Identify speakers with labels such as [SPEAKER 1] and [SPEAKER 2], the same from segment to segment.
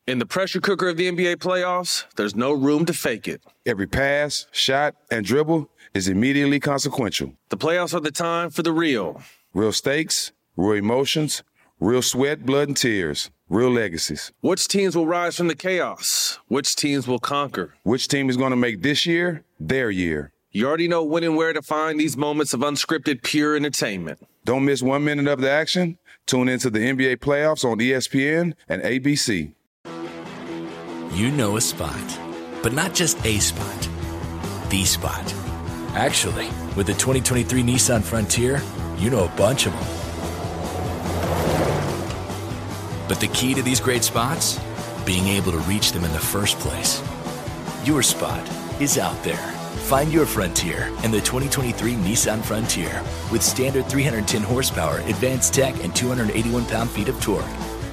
[SPEAKER 1] In the pressure cooker of the NBA playoffs, there's no room to fake it.
[SPEAKER 2] Every pass, shot, and dribble is immediately consequential.
[SPEAKER 1] The playoffs are the time for the real.
[SPEAKER 2] Real stakes, real emotions, real sweat, blood, and tears, real legacies.
[SPEAKER 1] Which teams will rise from the chaos? Which teams will conquer?
[SPEAKER 2] Which team is going to make this year their year?
[SPEAKER 1] You already know when and where to find these moments of unscripted, pure entertainment.
[SPEAKER 2] Don't miss 1 minute of the action. Tune into the NBA playoffs on ESPN and ABC.
[SPEAKER 3] You know a spot, but not just a spot, the spot. Actually, with the 2023 Nissan Frontier, you know a bunch of them. But the key to these great spots? Being able to reach them in the first place. Your spot is out there. Find your Frontier in the 2023 Nissan Frontier with standard 310 horsepower, advanced tech, and 281 pound-feet of torque.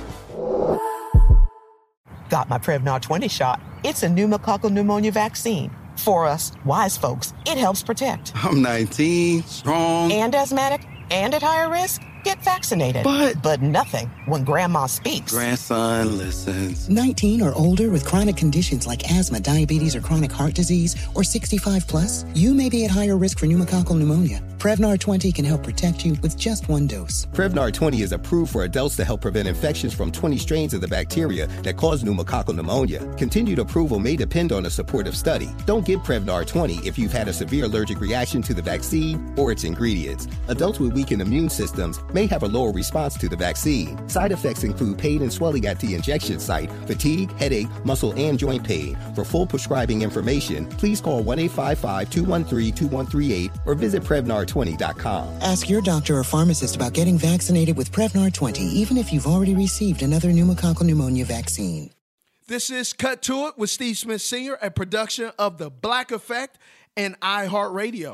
[SPEAKER 4] Got my Prevnar 20 shot. It's a pneumococcal pneumonia vaccine. For us, wise folks, it helps protect.
[SPEAKER 5] I'm 19, strong.
[SPEAKER 4] And asthmatic, and at higher risk. Get vaccinated. But nothing when grandma speaks.
[SPEAKER 5] Grandson listens.
[SPEAKER 6] 19 or older with chronic conditions like asthma, diabetes, or chronic heart disease, or 65 plus, you may be at higher risk for pneumococcal pneumonia. Prevnar 20 can help protect you with just one dose.
[SPEAKER 7] Prevnar 20 is approved for adults to help prevent infections from 20 strains of the bacteria that cause pneumococcal pneumonia. Continued approval may depend on a supportive study. Don't give Prevnar 20 if you've had a severe allergic reaction to the vaccine or its ingredients. Adults with weakened immune systems may have a lower response to the vaccine. Side effects include pain and swelling at the injection site, fatigue, headache, muscle, and joint pain. For full prescribing information, please call 1-855-213-2138 or visit Prevnar20.com.
[SPEAKER 6] Ask your doctor or pharmacist about getting vaccinated with Prevnar 20, even if you've already received another pneumococcal pneumonia vaccine.
[SPEAKER 8] This is Cut to It with Steve Smith Sr., a production of The Black Effect and iHeartRadio.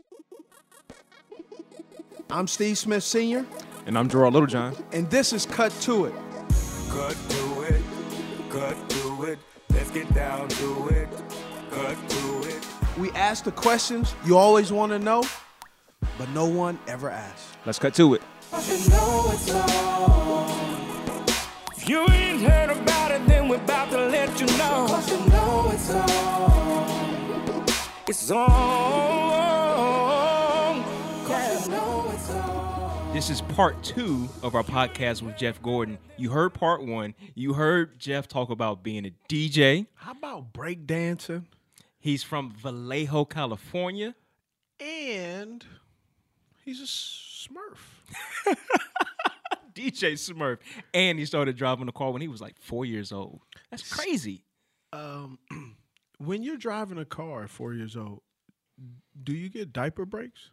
[SPEAKER 8] I'm Steve Smith Sr.
[SPEAKER 9] And I'm Gerard Littlejohn.
[SPEAKER 8] And this is Cut to It.
[SPEAKER 10] Cut to it, cut to it, let's get down to it, cut to it.
[SPEAKER 8] We ask the questions you always want to know, but no one ever asks.
[SPEAKER 9] Let's cut to it.
[SPEAKER 10] You know it's on. If you ain't heard about it, then we're about to let you know. Cause you know it's on. It's on. Cause you know it's on.
[SPEAKER 9] This is part 2 of our podcast with Jeff Gordon. You heard part 1. You heard Jeff talk about being a DJ.
[SPEAKER 8] How about breakdancing?
[SPEAKER 9] He's from Vallejo, California.
[SPEAKER 8] And he's a Smurf.
[SPEAKER 9] DJ Smurf. And he started driving a car when he was like 4 years old. That's crazy.
[SPEAKER 8] When you're driving a car at 4 years old, do you get diaper breaks?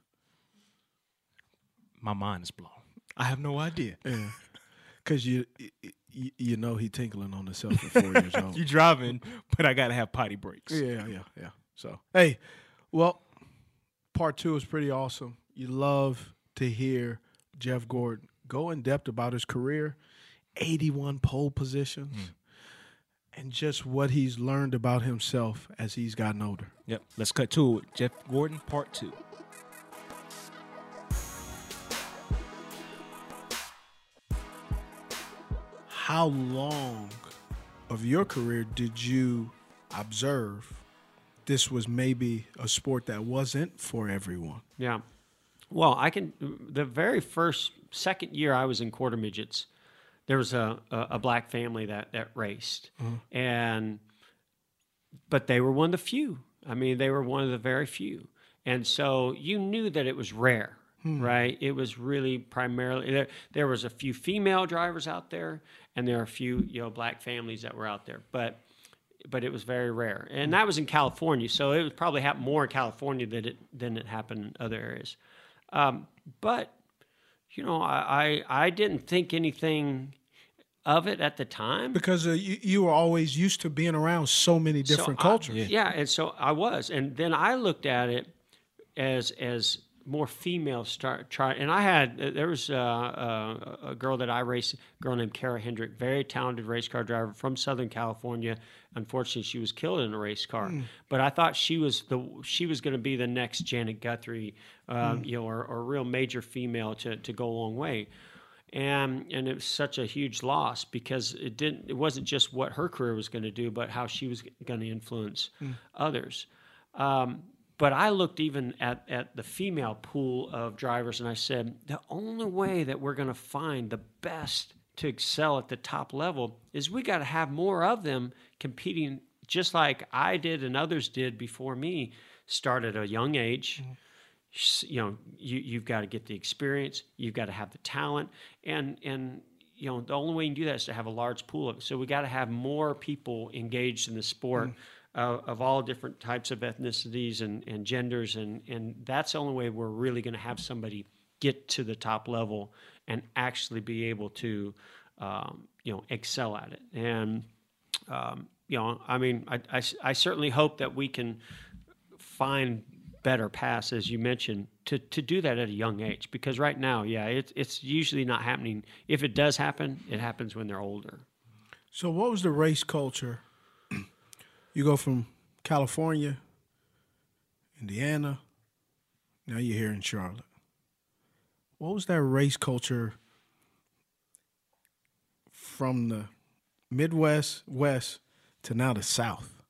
[SPEAKER 9] My mind is blown. I have no idea.
[SPEAKER 8] Yeah. Because you know he tinkling on himself at 4 years old.
[SPEAKER 9] You driving, but I got to have potty breaks.
[SPEAKER 8] Yeah. So, hey, well, part 2 is pretty awesome. You love to hear Jeff Gordon go in depth about his career, 81 pole positions, and just what he's learned about himself as he's gotten older.
[SPEAKER 9] Yep. Let's cut to it. Jeff Gordon, part 2.
[SPEAKER 8] How long of your career did you observe this was maybe a sport that wasn't for everyone?
[SPEAKER 11] Yeah. Well, the very second year I was in quarter midgets, there was a black family that raced. Mm-hmm. But they were one of the few. I mean, they were one of the very few. And so you knew that it was rare. Right, it was really primarily there was a few female drivers out there, and there are a few black families that were out there, but it was very rare, and that was in California, so it would probably happen more in California than it happened in other areas. But I didn't think anything of it at the time
[SPEAKER 8] because you were always used to being around so many different cultures.
[SPEAKER 11] And so I was, and then I looked at it as more females try, and there was a girl that I raced, a girl named Kara Hendrick, very talented race car driver from Southern California. Unfortunately, she was killed in a race car. But I thought she was going to be the next Janet Guthrie, or a real major female to go a long way. And it was such a huge loss because it wasn't just what her career was going to do, but how she was going to influence others. But I looked even at the female pool of drivers, and I said, the only way that we're going to find the best to excel at the top level is we got to have more of them competing, just like I did and others did before me. Start at a young age. You know, you've got to get the experience, you've got to have the talent, and you know, the only way you can do that is to have a large pool of it. So we got to have more people engaged in the sport of all different types of ethnicities and genders, and that's the only way we're really going to have somebody get to the top level and actually be able to, you know, excel at it. And you know, I mean, I certainly hope that we can find better paths, as you mentioned, to do that at a young age, because right now, yeah, it's usually not happening. If it does happen, it happens when they're older.
[SPEAKER 8] So what was the race culture? You go from California, Indiana, now you're here in Charlotte. What was that race culture from the Midwest, West, to now the South?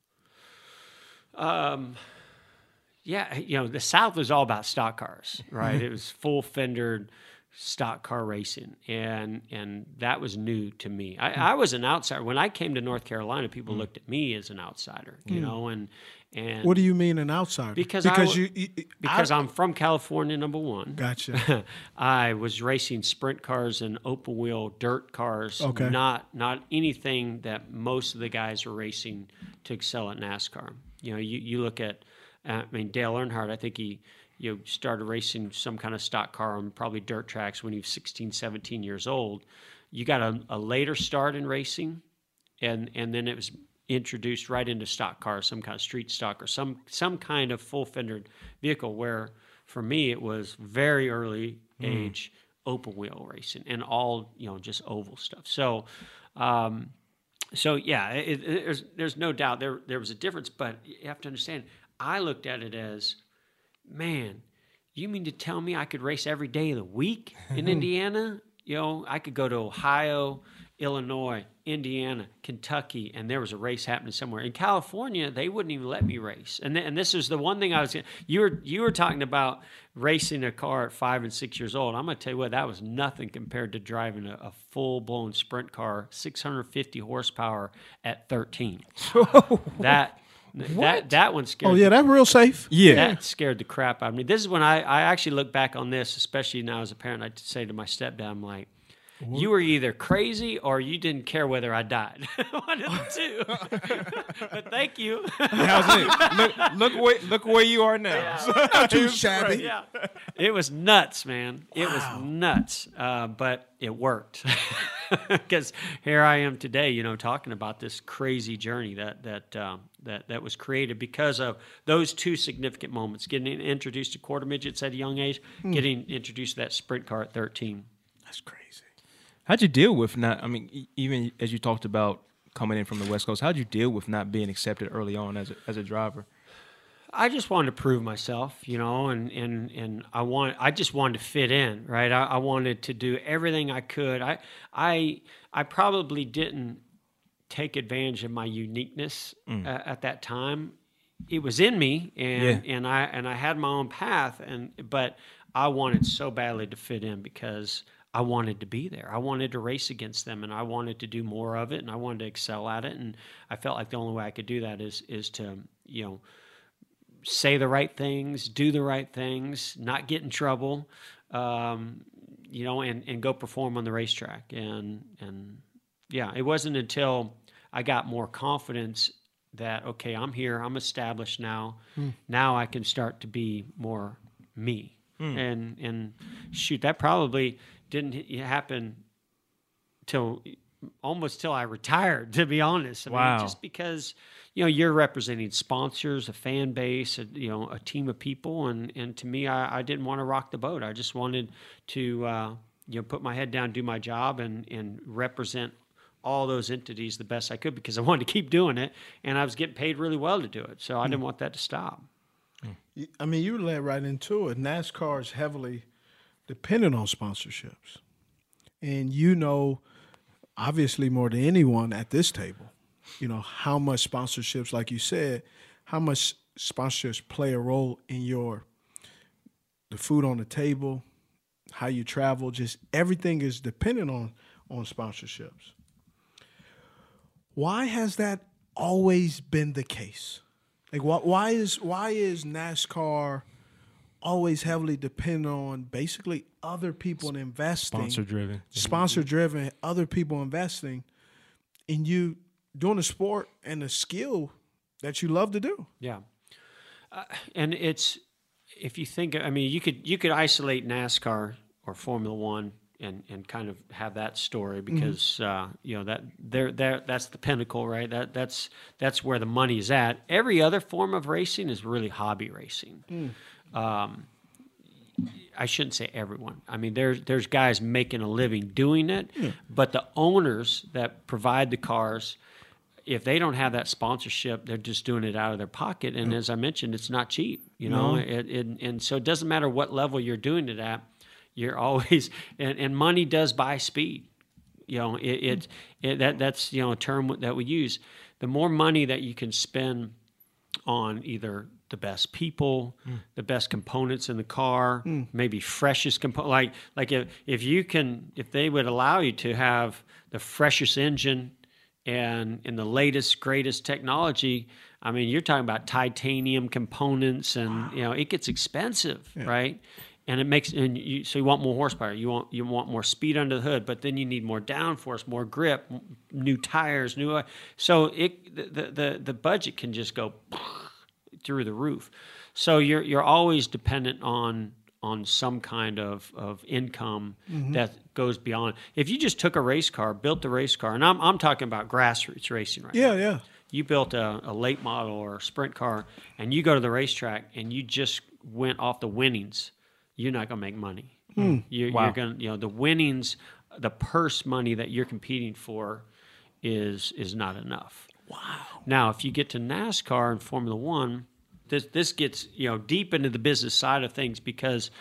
[SPEAKER 11] Yeah, you know, the South was all about stock cars, right? It was full-fendered stock car racing, and that was new to me. I was an outsider. When I came to North Carolina, people looked at me as an outsider, you know, and
[SPEAKER 8] what do you mean an outsider?
[SPEAKER 11] Because I'm from California, number one.
[SPEAKER 8] Gotcha.
[SPEAKER 11] I was racing sprint cars and open wheel dirt cars,
[SPEAKER 8] okay.
[SPEAKER 11] not anything that most of the guys are racing to excel at NASCAR. You know, you look at, I mean, Dale Earnhardt, I think he started racing some kind of stock car on probably dirt tracks when he was 16, 17 years old. You got a later start in racing, and then it was introduced right into stock cars, some kind of street stock or some kind of full-fendered vehicle, where for me it was very early age open wheel racing and all, you know, just oval stuff. So yeah, there's no doubt there was a difference, but you have to understand, I looked at it as, man, you mean to tell me I could race every day of the week in Indiana? You know, I could go to Ohio, Illinois, Indiana, Kentucky, and there was a race happening somewhere. In California, they wouldn't even let me race. And this is the one thing I was – you were talking about racing a car at 5 and 6 years old. I'm going to tell you what, that was nothing compared to driving a full-blown sprint car, 650 horsepower at 13. That one scared.
[SPEAKER 8] Oh yeah, that's real safe.
[SPEAKER 11] Yeah, that scared the crap out of me. This is when I actually look back on this, especially now as a parent. I say to my stepdad, I'm like, you were either crazy or you didn't care whether I died. One of the two. But thank you.
[SPEAKER 9] Look where you are now.
[SPEAKER 11] Yeah.
[SPEAKER 8] Not too shabby.
[SPEAKER 11] Yeah. It was nuts, man. It was nuts, but it worked. Because here I am today, you know, talking about this crazy journey that was created because of those two significant moments: getting introduced to quarter midgets at a young age, getting introduced to that sprint car at 13.
[SPEAKER 8] That's crazy.
[SPEAKER 9] How'd you deal with not? I mean, even as you talked about coming in from the West Coast, how'd you deal with not being accepted early on as a driver?
[SPEAKER 11] I just wanted to prove myself, you know, and I just wanted to fit in, right? I wanted to do everything I could. I probably didn't take advantage of my uniqueness at that time. It was in me, and I had my own path, but I wanted so badly to fit in because I wanted to be there. I wanted to race against them, and I wanted to do more of it, and I wanted to excel at it. And I felt like the only way I could do that is to, you know, say the right things, do the right things, not get in trouble, you know, and go perform on the racetrack. And yeah, it wasn't until I got more confidence that, okay, I'm here, I'm established now. Now I can start to be more me. And shoot, that probably didn't happen almost till I retired, to be honest. I mean, just because, you know, you're representing sponsors, a fan base, you know, a team of people, and to me, I didn't want to rock the boat. I just wanted to, you know, put my head down, do my job, and represent all those entities the best I could, because I wanted to keep doing it, and I was getting paid really well to do it, so I didn't want that to stop.
[SPEAKER 8] I mean, you led right into it. NASCAR is heavily dependent on sponsorships. and you know, obviously more than anyone at this table, you know, how much sponsorships, like you said, how much sponsorships play a role in the food on the table, how you travel, just everything is dependent on sponsorships. Why has that always been the case? Like, why is NASCAR always heavily dependent on basically other people investing, sponsor driven, other people investing in you doing a sport and a skill that you love to do?
[SPEAKER 11] Yeah, and it's, if you think, I mean, you could isolate NASCAR or Formula One and kind of have that story, because you know, that's the pinnacle, right? That's where the money is at. Every other form of racing is really hobby racing. I shouldn't say everyone. I mean, there's guys making a living doing it, but the owners that provide the cars, if they don't have that sponsorship, they're just doing it out of their pocket. And as I mentioned, it's not cheap, you know. And so it doesn't matter what level you're doing it at. You're always, and money does buy speed. You know, that's, you know, a term that we use. The more money that you can spend on either the best people, the best components in the car, maybe freshest component. Like if they would allow you to have the freshest engine and the latest, greatest technology, I mean, you're talking about titanium components, and you know, it gets expensive, right? And it makes, so you want more horsepower, you want more speed under the hood, but then you need more downforce, more grip, new tires, so the budget can just go through the roof. So you're always dependent on some kind of income that goes beyond. If you just took a race car, built the race car, and I'm talking about grassroots racing right now. Yeah. You built a late model or a sprint car, and you go to the racetrack and you just went off the winnings, you're not going to make money. You're going to, you know, the winnings, the purse money that you're competing for is not enough. Wow. Now, if you get to NASCAR and Formula One, this gets, you know, deep into the business side of things, because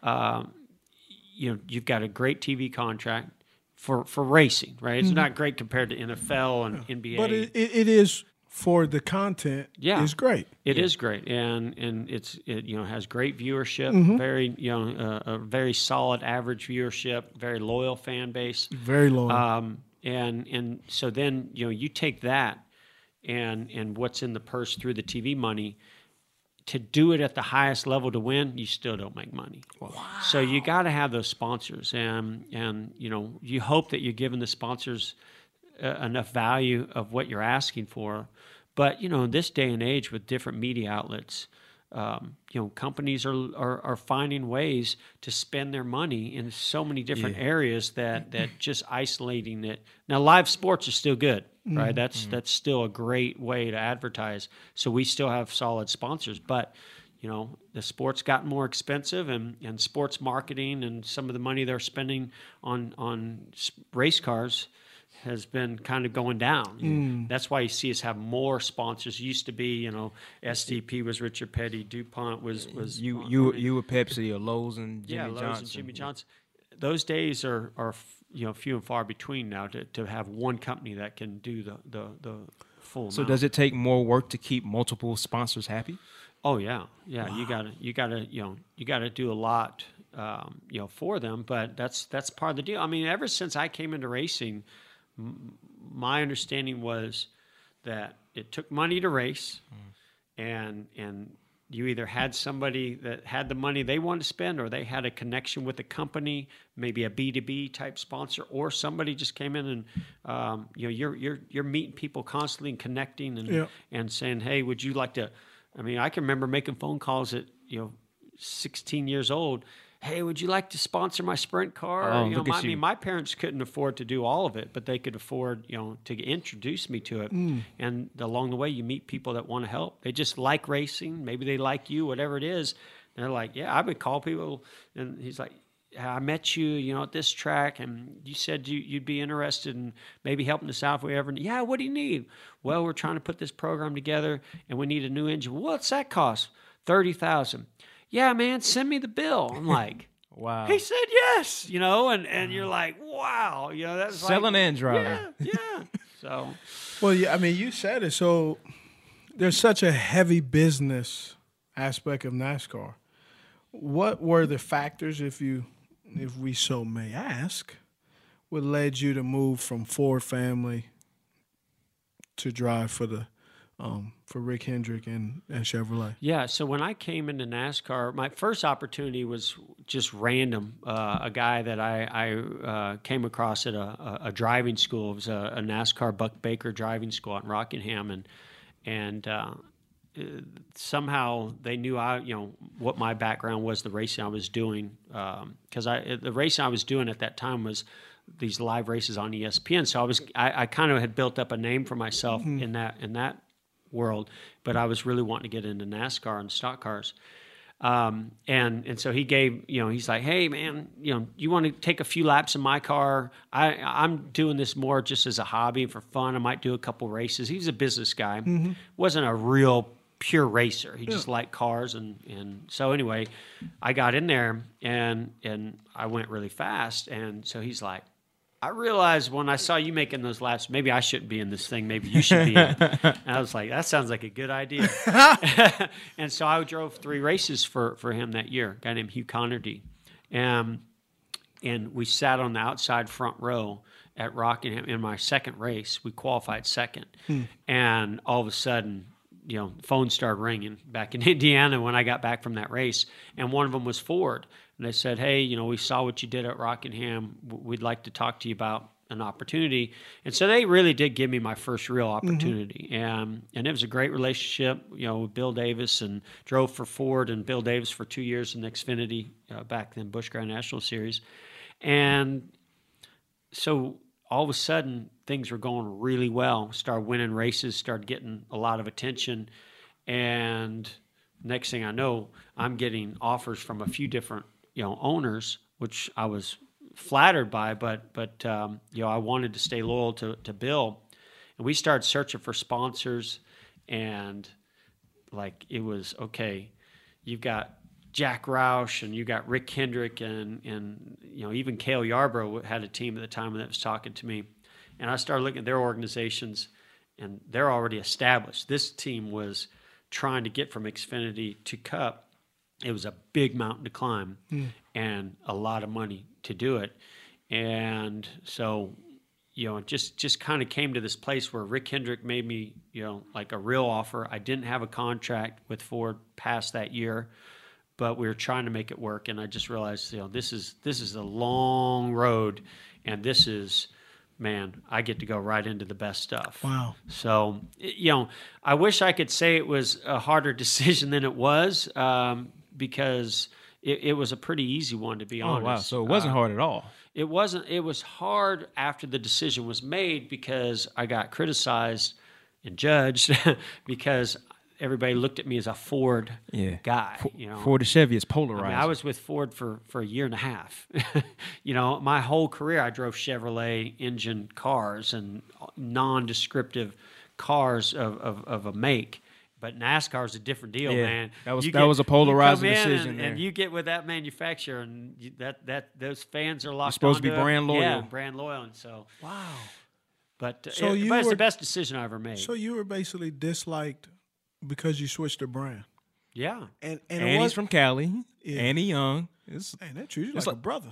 [SPEAKER 11] you know, you've got a great TV contract for racing, right? It's not great compared to NFL and NBA,
[SPEAKER 8] but it is for the content.
[SPEAKER 11] Yeah,
[SPEAKER 8] it's great.
[SPEAKER 11] It is great, and it you know, has great viewership, very, you know, a very solid average viewership, very loyal fan base,
[SPEAKER 8] very loyal.
[SPEAKER 11] And so then, you know, you take that and what's in the purse through the TV money, to do it at the highest level to win, you still don't make money. Wow. So you got to have those sponsors, and you know, you hope that you're giving the sponsors enough value of what you're asking for. But you know, this day and age with different media outlets, you know, companies are finding ways to spend their money in so many different areas that just isolating it. Now, live sports are still good, right? That's still a great way to advertise. So we still have solid sponsors, but you know, the sport's gotten more expensive, and sports marketing and some of the money they're spending on race cars has been kind of going down. That's why you see us have more sponsors. It used to be, you know, SDP was Richard Petty, DuPont was
[SPEAKER 9] you were Pepsi, or Lowe's and Jimmy Johnson.
[SPEAKER 11] Lowe's and Jimmy Johnson. Those days are you know, few and far between now to have one company that can do the full.
[SPEAKER 9] So
[SPEAKER 11] amount.
[SPEAKER 9] does it take more work to keep multiple sponsors happy?
[SPEAKER 11] Oh yeah. Wow. You gotta do a lot, you know, for them. But that's part of the deal. I mean, ever since I came into racing, my understanding was that it took money to race, and you either had somebody that had the money they wanted to spend, or they had a connection with a company, maybe a B2B type sponsor, or somebody just came in and you know, you're meeting people constantly and connecting and saying, hey, would you like to? I mean, I can remember making phone calls at, you know, 16 years old. Hey, would you like to sponsor my sprint car? You know, I mean, my parents couldn't afford to do all of it, but they could afford, you know, to introduce me to it. And along the way, you meet people that want to help. They just like racing. Maybe they like you, whatever it is. And they're like, yeah, I would call people. And he's like, I met you, you know, at this track, and you said you'd be interested in maybe helping us out if we ever. Yeah, what do you need? Well, we're trying to put this program together, and we need a new engine. What's that cost? $30,000. Yeah, man, send me the bill. I'm like,
[SPEAKER 9] Wow.
[SPEAKER 11] He said yes, you know, and you're like, wow, you know, that's
[SPEAKER 9] selling and driving.
[SPEAKER 11] Yeah. So,
[SPEAKER 8] well, yeah, I mean, you said it. So there's such a heavy business aspect of NASCAR. What were the factors, if we so may ask, what led you to move from Ford family to drive for Rick Hendrick and Chevrolet?
[SPEAKER 11] Yeah, so when I came into NASCAR, my first opportunity was just random. A guy that I came across at a driving school. It was a NASCAR Buck Baker driving school in Rockingham, and somehow they knew what my background was, the racing I was doing, because the racing I was doing at that time was these live races on ESPN. So I kind of had built up a name for myself in that world, but I was really wanting to get into NASCAR and stock cars. And so he gave, he's like, hey man, you want to take a few laps in my car? I'm doing this more just as a hobby for fun. I might do a couple races. He was a business guy. Mm-hmm. Wasn't a real pure racer. He just liked cars. And so anyway, I got in there and I went really fast. And so he's like, I realized when I saw you making those laps, maybe I shouldn't be in this thing. Maybe you should be in it. And I was like, that sounds like a good idea. And so I drove 3 races for him that year, a guy named Hugh Connerty. And we sat on the outside front row at Rockingham. In my second race, we qualified second. And all of a sudden, the phone started ringing back in Indiana when I got back from that race. And one of them was Ford. And they said, hey, we saw what you did at Rockingham. We'd like to talk to you about an opportunity. And so they really did give me my first real opportunity. And it was a great relationship, with Bill Davis, and drove for Ford and Bill Davis for 2 years in the Xfinity, back then Busch Grand National Series. And so all of a sudden, things were going really well. Started winning races, started getting a lot of attention. And next thing I know, I'm getting offers from a few different owners, which I was flattered by, but I wanted to stay loyal to Bill. And we started searching for sponsors, and it was, okay, you've got Jack Roush and you got Rick Hendrick and even Cale Yarborough had a team at the time that was talking to me. And I started looking at their organizations, and they're already established. This team was trying to get from Xfinity to Cup. It was a big mountain to climb and a lot of money to do it. And so, it just kind of came to this place where Rick Hendrick made me, a real offer. I didn't have a contract with Ford past that year, but we were trying to make it work. And I just realized, this is a long road, and this is, man, I get to go right into the best stuff.
[SPEAKER 8] Wow.
[SPEAKER 11] So, I wish I could say it was a harder decision than it was, because it was a pretty easy one, to be honest.
[SPEAKER 9] Oh, wow. So it wasn't hard at all.
[SPEAKER 11] It wasn't. It was hard after the decision was made, because I got criticized and judged because everybody looked at me as a Ford guy.
[SPEAKER 9] Ford to Chevy is polarized.
[SPEAKER 11] I was with Ford for a year and a half. My whole career I drove Chevrolet engine cars and non-descriptive cars of a make. But NASCAR is a different deal, man.
[SPEAKER 9] That was a polarizing decision.
[SPEAKER 11] And you get with that manufacturer, and those fans are locked.
[SPEAKER 9] You're supposed to be brand loyal.
[SPEAKER 11] Yeah, brand loyal. And so,
[SPEAKER 8] wow.
[SPEAKER 11] But it's the best decision I ever made.
[SPEAKER 8] So you were basically disliked because you switched the brand.
[SPEAKER 11] Yeah,
[SPEAKER 8] and
[SPEAKER 9] he's from Cali. Yeah. Andy Young.
[SPEAKER 8] That treats you like a brother.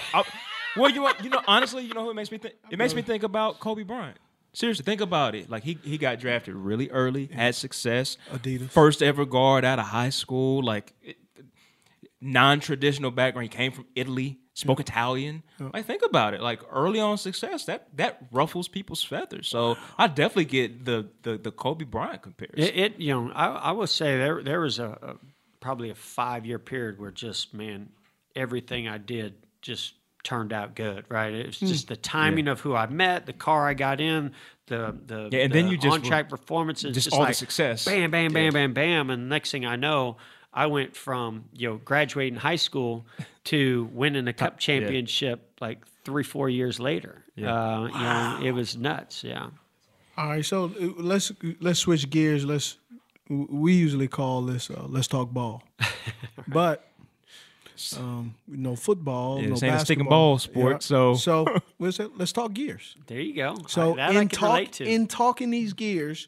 [SPEAKER 9] Well, honestly, who it makes me think? It makes me think about Kobe Bryant. Seriously, think about it. He got drafted really early, had success.
[SPEAKER 8] Adidas.
[SPEAKER 9] First ever guard out of high school, non-traditional background. He came from Italy, spoke Italian. Think about it. Early on success, that ruffles people's feathers. So I definitely get the Kobe Bryant comparison.
[SPEAKER 11] I will say there was probably a 5-year period where just, man, everything I did just turned out good, right? It was just the timing of who I met, the car I got in, and then you just on-track performances,
[SPEAKER 9] just all the success.
[SPEAKER 11] Bam, bam, bam, bam, bam, and the next thing I know, I went from graduating high school to winning a Cup championship 3-4 years later. Yeah. It was nuts. Yeah.
[SPEAKER 8] All right, so let's switch gears. We usually call this "Let's Talk Ball," but football,
[SPEAKER 9] Yeah,
[SPEAKER 8] no
[SPEAKER 9] this ain't a stick and
[SPEAKER 8] basketball
[SPEAKER 9] ball sport, so-
[SPEAKER 8] let's talk gears.
[SPEAKER 11] There you go.
[SPEAKER 8] So
[SPEAKER 11] That I can relate to.
[SPEAKER 8] in talking these gears,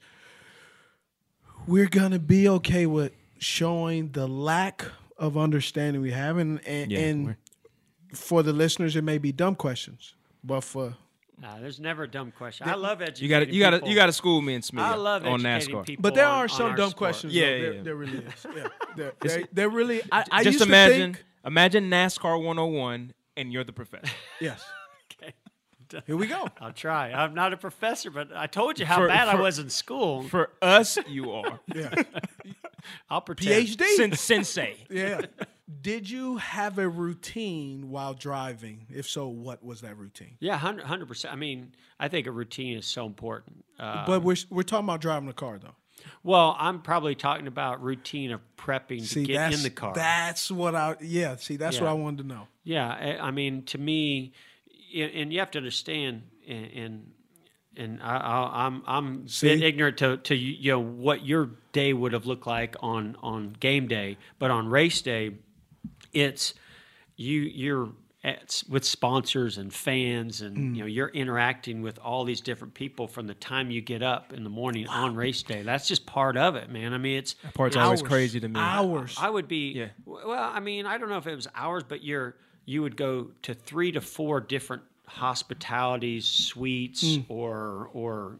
[SPEAKER 8] we're gonna be okay with showing the lack of understanding we have, and for the listeners, it may be dumb questions, but for
[SPEAKER 11] Nah, there's never a dumb question. I love educating
[SPEAKER 9] You got
[SPEAKER 11] people.
[SPEAKER 9] to school me and Smith
[SPEAKER 11] I love
[SPEAKER 9] on
[SPEAKER 11] educating
[SPEAKER 9] NASCAR.
[SPEAKER 11] people.
[SPEAKER 8] but there
[SPEAKER 11] on-
[SPEAKER 8] are
[SPEAKER 11] on
[SPEAKER 8] some
[SPEAKER 11] our
[SPEAKER 8] dumb
[SPEAKER 11] sport.
[SPEAKER 8] questions.
[SPEAKER 9] Yeah,
[SPEAKER 8] though.
[SPEAKER 9] yeah.
[SPEAKER 8] There really is. Yeah, there really. I
[SPEAKER 9] Just
[SPEAKER 8] used to
[SPEAKER 9] imagine
[SPEAKER 8] think,
[SPEAKER 9] NASCAR 101 and you're the professor.
[SPEAKER 8] yes.
[SPEAKER 11] Okay.
[SPEAKER 8] Here we go.
[SPEAKER 11] I'll try. I'm not a professor, but I told you how
[SPEAKER 9] For-
[SPEAKER 11] bad I
[SPEAKER 9] for-
[SPEAKER 11] was in school.
[SPEAKER 9] For us, you are.
[SPEAKER 8] Yeah.
[SPEAKER 11] I'll pretend.
[SPEAKER 8] PhD.
[SPEAKER 9] Sensei.
[SPEAKER 8] Yeah. Did you have a routine while driving? If so, what was that routine?
[SPEAKER 11] Yeah, 100%. I mean, I think a routine is so important.
[SPEAKER 8] But we're talking about driving the car, though.
[SPEAKER 11] Well, I'm probably talking about routine of prepping to get in the car.
[SPEAKER 8] That's what I. Yeah. See, that's what
[SPEAKER 11] Yeah.
[SPEAKER 8] I wanted to know.
[SPEAKER 11] Yeah, I mean, to me, and you have to understand, and I'm bit ignorant to what your day would have looked like on game day, but on race day, it's you're with sponsors and fans, and you're interacting with all these different people from the time you get up in the morning on race day. That's just part of it, man. I mean, it's
[SPEAKER 9] That part's always crazy to me.
[SPEAKER 8] Hours.
[SPEAKER 11] I would be well. I mean, I don't know if it was hours, but you would go to 3 to 4 different hospitalities, suites, or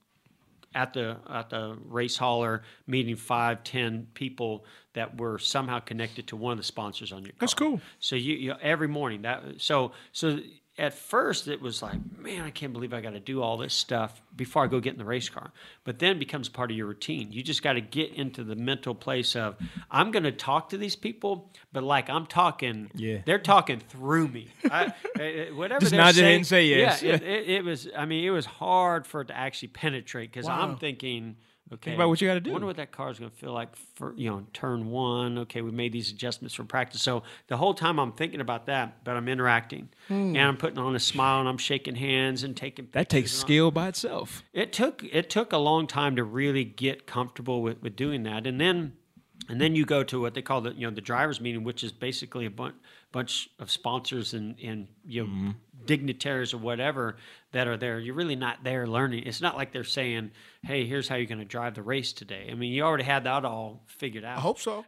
[SPEAKER 11] at the race hauler, meeting 5-10 people that were somehow connected to one of the sponsors on your car.
[SPEAKER 8] That's cool.
[SPEAKER 11] So you every morning so at first it was like, man, I can't believe I got to do all this stuff before I go get in the race car. But then it becomes part of your routine. You just got to get into the mental place of, I'm going to talk to these people, but like I'm talking, they're talking through me. Whatever
[SPEAKER 9] Just
[SPEAKER 11] they're
[SPEAKER 9] nod your head
[SPEAKER 11] saying,
[SPEAKER 9] and say yes.
[SPEAKER 11] Yeah, it was. I mean, it was hard for it to actually penetrate because
[SPEAKER 8] Wow.
[SPEAKER 11] I'm thinking. Okay,
[SPEAKER 9] about what you gotta do.
[SPEAKER 11] I wonder what that car is going to feel like for turn 1. Okay, we made these adjustments for practice. So the whole time I'm thinking about that, but I'm interacting and I'm putting on a smile and I'm shaking hands and taking pictures.
[SPEAKER 9] That takes
[SPEAKER 11] and all.
[SPEAKER 9] skill by itself.
[SPEAKER 11] It took a long time to really get comfortable with doing that, and then you go to what they call the drivers meeting, which is basically a bunch of sponsors and dignitaries or whatever that are there. You're really not there learning. It's not like they're saying, "Hey, here's how you're going to drive the race today." I mean, you already had that all figured out.
[SPEAKER 8] I hope so.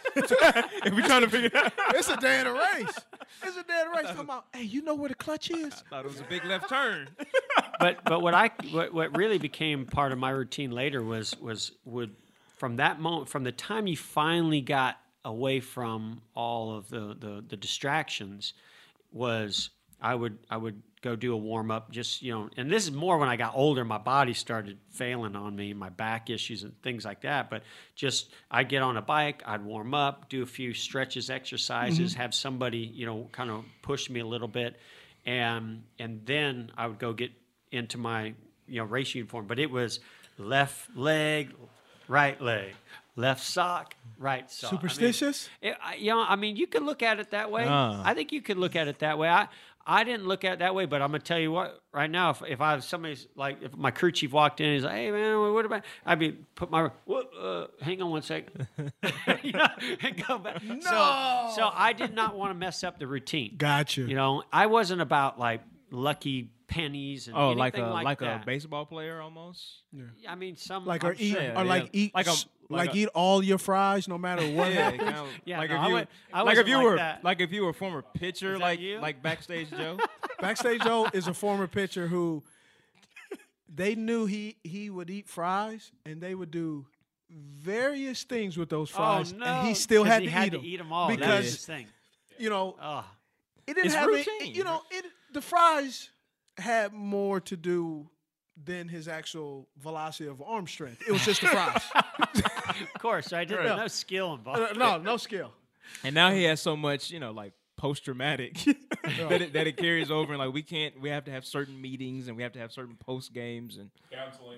[SPEAKER 9] If we trying to figure it out.
[SPEAKER 8] It's a day in a race. It's a day in a race. Talking about, hey, you know where the clutch is?
[SPEAKER 9] I thought it was a big left turn.
[SPEAKER 11] But what really became part of my routine later was from that moment, from the time you finally got away from all of the distractions, was I would go do a warm up, just and this is more when I got older. My body started failing on me, my back issues and things like that. But just I'd get on a bike, I'd warm up, do a few stretches, exercises, have somebody kind of push me a little bit, and then I would go get into my race uniform. But it was left leg, right leg, left sock, right sock.
[SPEAKER 8] Superstitious?
[SPEAKER 11] I mean, you could look at it that way. I think you could look at it that way. I didn't look at it that way, but I'm gonna tell you what. Right now, if I have somebody's like, if my crew chief walked in, and he's like, "Hey man, what about?" I'd be put my hang on one second, and go back. No. So I did not want to mess up the routine.
[SPEAKER 8] Gotcha.
[SPEAKER 11] I wasn't about like lucky pennies and anything
[SPEAKER 9] like
[SPEAKER 11] that.
[SPEAKER 9] a baseball player almost.
[SPEAKER 8] Yeah.
[SPEAKER 11] I mean, some
[SPEAKER 8] Like
[SPEAKER 11] I'm
[SPEAKER 8] or eat
[SPEAKER 11] sure.
[SPEAKER 8] or like eat eat all your fries no matter what happens.
[SPEAKER 9] Kind of,
[SPEAKER 11] Yeah,
[SPEAKER 9] like
[SPEAKER 11] no,
[SPEAKER 9] if
[SPEAKER 11] I
[SPEAKER 9] you
[SPEAKER 11] went- I
[SPEAKER 9] like if
[SPEAKER 11] wasn't
[SPEAKER 9] you
[SPEAKER 11] like
[SPEAKER 9] were
[SPEAKER 11] that.
[SPEAKER 9] like if you were a former pitcher,
[SPEAKER 11] Is that
[SPEAKER 9] like
[SPEAKER 11] you?
[SPEAKER 9] Backstage Joe.
[SPEAKER 8] Backstage Joe is a former pitcher who they knew he would eat fries and they would do various things with those fries,
[SPEAKER 11] no.
[SPEAKER 8] and he still
[SPEAKER 11] 'Cause
[SPEAKER 8] had
[SPEAKER 11] he
[SPEAKER 8] to
[SPEAKER 11] had
[SPEAKER 8] eat
[SPEAKER 11] to
[SPEAKER 8] them
[SPEAKER 11] eat 'em all. That was
[SPEAKER 8] because
[SPEAKER 11] his thing.
[SPEAKER 8] it didn't
[SPEAKER 9] It's
[SPEAKER 8] have
[SPEAKER 9] routine.
[SPEAKER 8] the fries had more to do than his actual velocity of arm strength. It was just the fries.
[SPEAKER 11] Of course, I didn't. No skill involved.
[SPEAKER 8] No skill.
[SPEAKER 9] And now he has so much, like post traumatic that it carries over, and like we have to have certain meetings and we have to have certain post games and
[SPEAKER 12] counseling.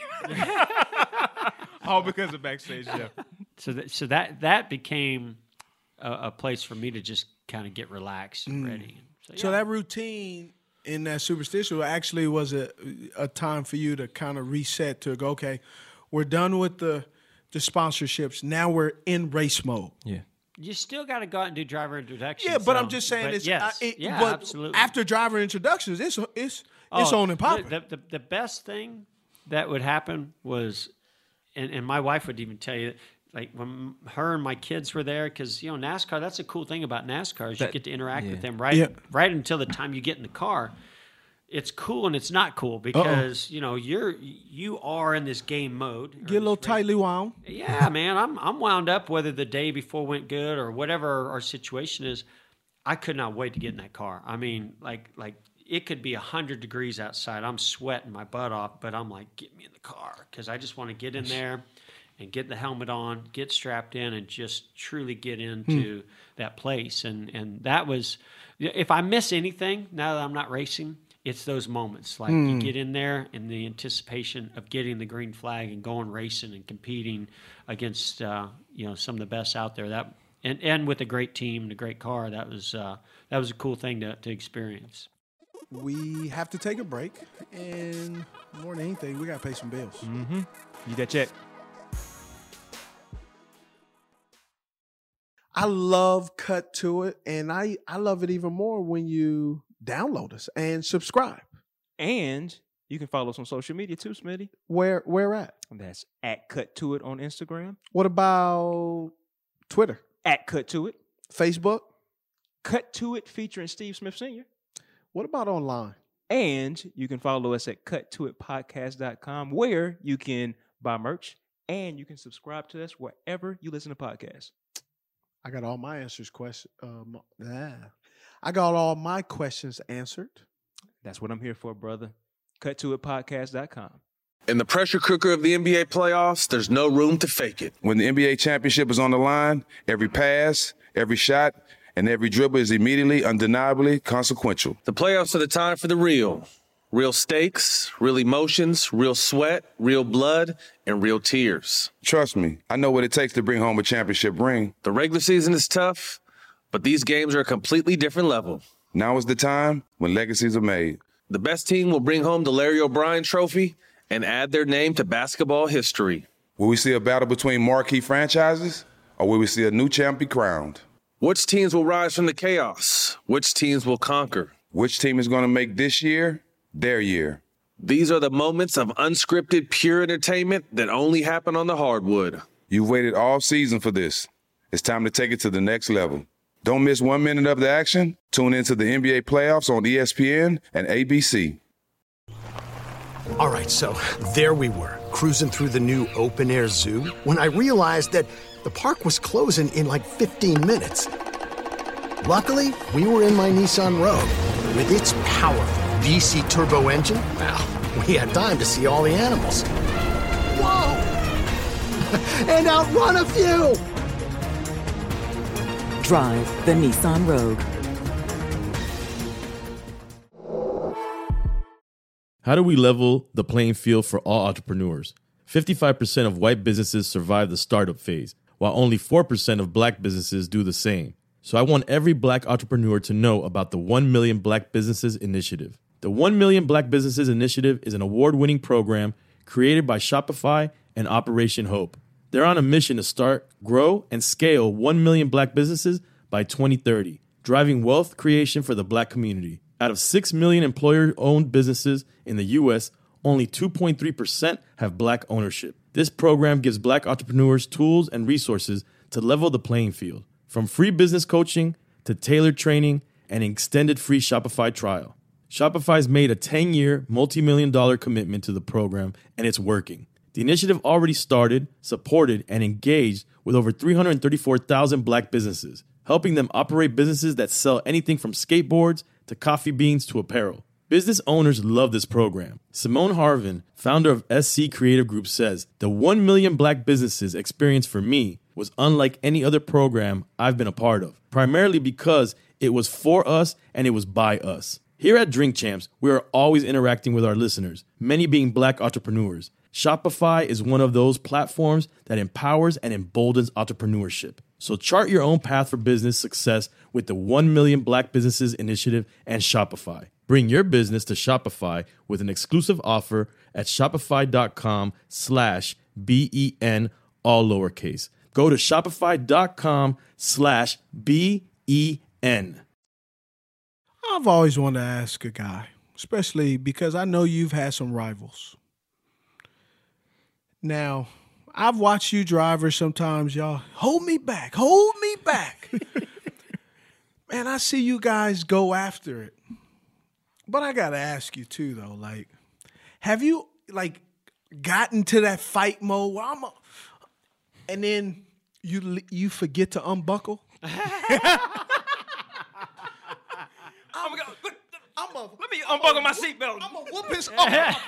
[SPEAKER 9] all because of Backstage Joe.
[SPEAKER 11] So that became a place for me to just kind of get relaxed and ready.
[SPEAKER 8] So that routine in that superstition actually was a time for you to kind of reset to go, okay, we're done with the sponsorships. Now we're in race mode.
[SPEAKER 9] Yeah.
[SPEAKER 11] You still got to go out and do driver introductions.
[SPEAKER 8] Yeah, but I'm just saying
[SPEAKER 11] but
[SPEAKER 8] it's
[SPEAKER 11] yes,
[SPEAKER 8] but
[SPEAKER 11] absolutely.
[SPEAKER 8] after driver introductions, it's on and popping.
[SPEAKER 11] The best thing that would happen was, and my wife would even tell you, like when her and my kids were there, because NASCAR. That's a cool thing about NASCAR is you get to interact with them right until the time you get in the car. It's cool and it's not cool because you are in this game mode.
[SPEAKER 8] Get a little tightly wound.
[SPEAKER 11] Yeah, man, I'm wound up. Whether the day before went good or whatever our situation is, I could not wait to get in that car. I mean, like it could be 100 degrees outside. I'm sweating my butt off, but I'm like, get me in the car because I just want to get in there and get the helmet on, get strapped in, and just truly get into that place. And that was, if I miss anything now that I'm not racing. It's those moments, like you get in there in the anticipation of getting the green flag and going racing and competing against some of the best out there. That and with a great team and a great car, that was a cool thing to experience.
[SPEAKER 8] We have to take a break, and more than anything, we got to pay some bills.
[SPEAKER 9] Mm-hmm. You that check.
[SPEAKER 8] I love Cut to It, and I love it even more when you download us and subscribe.
[SPEAKER 9] And you can follow us on social media too, Smitty.
[SPEAKER 8] Where at?
[SPEAKER 9] That's at Cut to It on Instagram.
[SPEAKER 8] What about Twitter?
[SPEAKER 9] At Cut to It.
[SPEAKER 8] Facebook?
[SPEAKER 9] Cut to It featuring Steve Smith Sr.
[SPEAKER 8] What about online?
[SPEAKER 9] And you can follow us at cuttoitpodcast.com where you can buy merch and you can subscribe to us wherever you listen to podcasts.
[SPEAKER 8] I got all my I got all my questions answered.
[SPEAKER 9] That's what I'm here for, brother. Cuttoitpodcast.com.
[SPEAKER 1] In the pressure cooker of the NBA playoffs, there's no room to fake it.
[SPEAKER 2] When the NBA championship is on the line, every pass, every shot, and every dribble is immediately, undeniably consequential.
[SPEAKER 1] The playoffs are the time for the real. Real stakes, real emotions, real sweat, real blood, and real tears.
[SPEAKER 2] Trust me, I know what it takes to bring home a championship ring.
[SPEAKER 1] The regular season is tough, but these games are a completely different level.
[SPEAKER 2] Now is the time when legacies are made.
[SPEAKER 1] The best team will bring home the Larry O'Brien Trophy and add their name to basketball history.
[SPEAKER 2] Will we see a battle between marquee franchises, or will we see a new champ be crowned?
[SPEAKER 1] Which teams will rise from the chaos? Which teams will conquer?
[SPEAKER 2] Which team is going to make this year their year?
[SPEAKER 1] These are the moments of unscripted, pure entertainment that only happen on the hardwood.
[SPEAKER 2] You've waited all season for this. It's time to take it to the next level. Don't miss 1 minute of the action. Tune into the NBA playoffs on ESPN and ABC.
[SPEAKER 12] All right, so there we were, cruising through the new open-air zoo, when I realized that the park was closing in like 15 minutes. Luckily, we were in my Nissan Rogue. With its powerful VC turbo engine, well, we had time to see all the animals. Whoa! And outrun a few!
[SPEAKER 13] Drive the Nissan Rogue.
[SPEAKER 14] How do we level the playing field for all entrepreneurs? 55% of white businesses survive the startup phase, while only 4% of black businesses do the same. So I want every black entrepreneur to know about the 1 Million Black Businesses Initiative. The 1 Million Black Businesses Initiative is an award-winning program created by Shopify and Operation Hope. They're on a mission to start, grow, and scale 1 million black businesses by 2030, driving wealth creation for the black community. Out of 6 million employer-owned businesses in the U.S., only 2.3% have black ownership. This program gives black entrepreneurs tools and resources to level the playing field, from free business coaching to tailored training and extended free Shopify trial. Shopify's made a 10-year, multi-million-dollar commitment to the program, and it's working. The initiative already started, supported, and engaged with over 334,000 black businesses, helping them operate businesses that sell anything from skateboards to coffee beans to apparel. Business owners love this program. Simone Harvin, founder of SC Creative Group, says, "The 1 million black businesses experience for me was unlike any other program I've been a part of, primarily because it was for us and it was by us." Here at Drink Champs, we are always interacting with our listeners, many being black entrepreneurs. Shopify is one of those platforms that empowers and emboldens entrepreneurship. So chart your own path for business success with the 1 Million Black Businesses Initiative and Shopify. Bring your business to Shopify with an exclusive offer at shopify.com/BEN, all lowercase. Go to shopify.com/BEN.
[SPEAKER 8] I've always wanted to ask a guy, especially because I know you've had some rivals. Now, I've watched you drivers sometimes, y'all, hold me back. Man, I see you guys go after it. But I got to ask you too, though, like, have you, like, gotten to that fight mode where and then you forget to unbuckle?
[SPEAKER 9] Let me unbuckle my seatbelt.
[SPEAKER 8] I'm gonna whoop his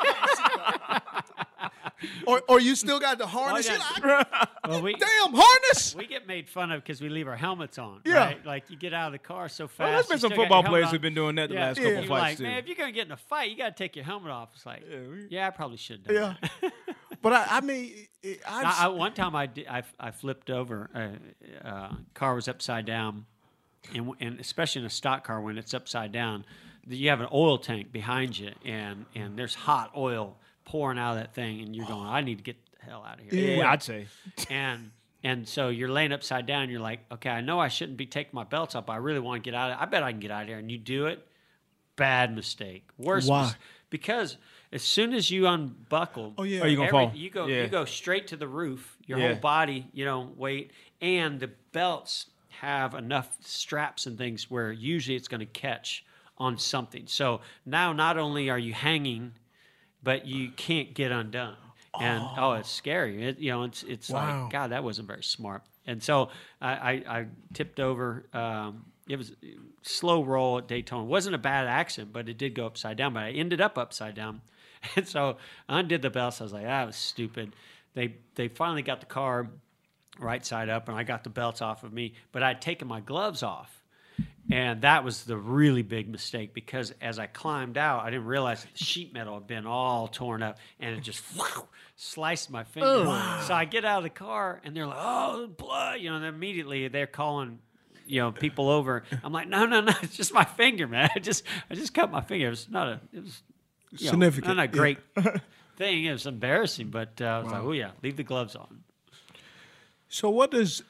[SPEAKER 8] or you still got the harness?
[SPEAKER 11] Damn
[SPEAKER 8] harness!
[SPEAKER 11] We get made fun of because we leave our helmets on.
[SPEAKER 8] Yeah.
[SPEAKER 11] Right? Like you get out of the car so fast.
[SPEAKER 9] Well, there's been
[SPEAKER 11] you
[SPEAKER 9] some
[SPEAKER 11] still got
[SPEAKER 9] football
[SPEAKER 11] your
[SPEAKER 9] players
[SPEAKER 11] helmet
[SPEAKER 9] who've been doing that the last couple
[SPEAKER 11] You're
[SPEAKER 9] fights
[SPEAKER 11] like,
[SPEAKER 9] too.
[SPEAKER 11] man, if you're gonna get in a fight, you got to take your helmet off. It's like, I probably should have done that.
[SPEAKER 8] But I mean,
[SPEAKER 11] one time I flipped over. Car was upside down, and especially in a stock car when it's upside down, you have an oil tank behind you, and there's hot oil pouring out of that thing, and you're going, I need to get the hell out of here.
[SPEAKER 9] Yeah, I'd say.
[SPEAKER 11] And so you're laying upside down, and you're like, okay, I know I shouldn't be taking my belts off, but I really want to get out of it. I bet I can get out of here. And you do it. Bad mistake. Worst
[SPEAKER 8] Why?
[SPEAKER 11] mistake. Because as soon as you unbuckle,
[SPEAKER 9] you're gonna fall.
[SPEAKER 11] You go straight to the roof. Your whole body, weight, and the belts have enough straps and things where usually it's going to catch on something. So now not only are you hanging, but you can't get undone. And it's scary. It's
[SPEAKER 8] Wow.
[SPEAKER 11] like, God, that wasn't very smart. And so I tipped over. It was a slow roll at Daytona. It wasn't a bad accident, but it did go upside down. But I ended up upside down. And so I undid the belts. I was like, that was stupid. They finally got the car right side up, and I got the belts off of me. But I'd taken my gloves off. And that was the really big mistake because as I climbed out, I didn't realize that the sheet metal had been all torn up and it just sliced my finger.
[SPEAKER 8] Wow.
[SPEAKER 11] So I get out of the car and they're like, oh, blood. And immediately they're calling, people over. I'm like, no, it's just my finger, man. I just cut my finger. It was
[SPEAKER 8] significant.
[SPEAKER 11] Not a great thing. It was embarrassing, but I was like, oh yeah, leave the gloves on.
[SPEAKER 8] So what does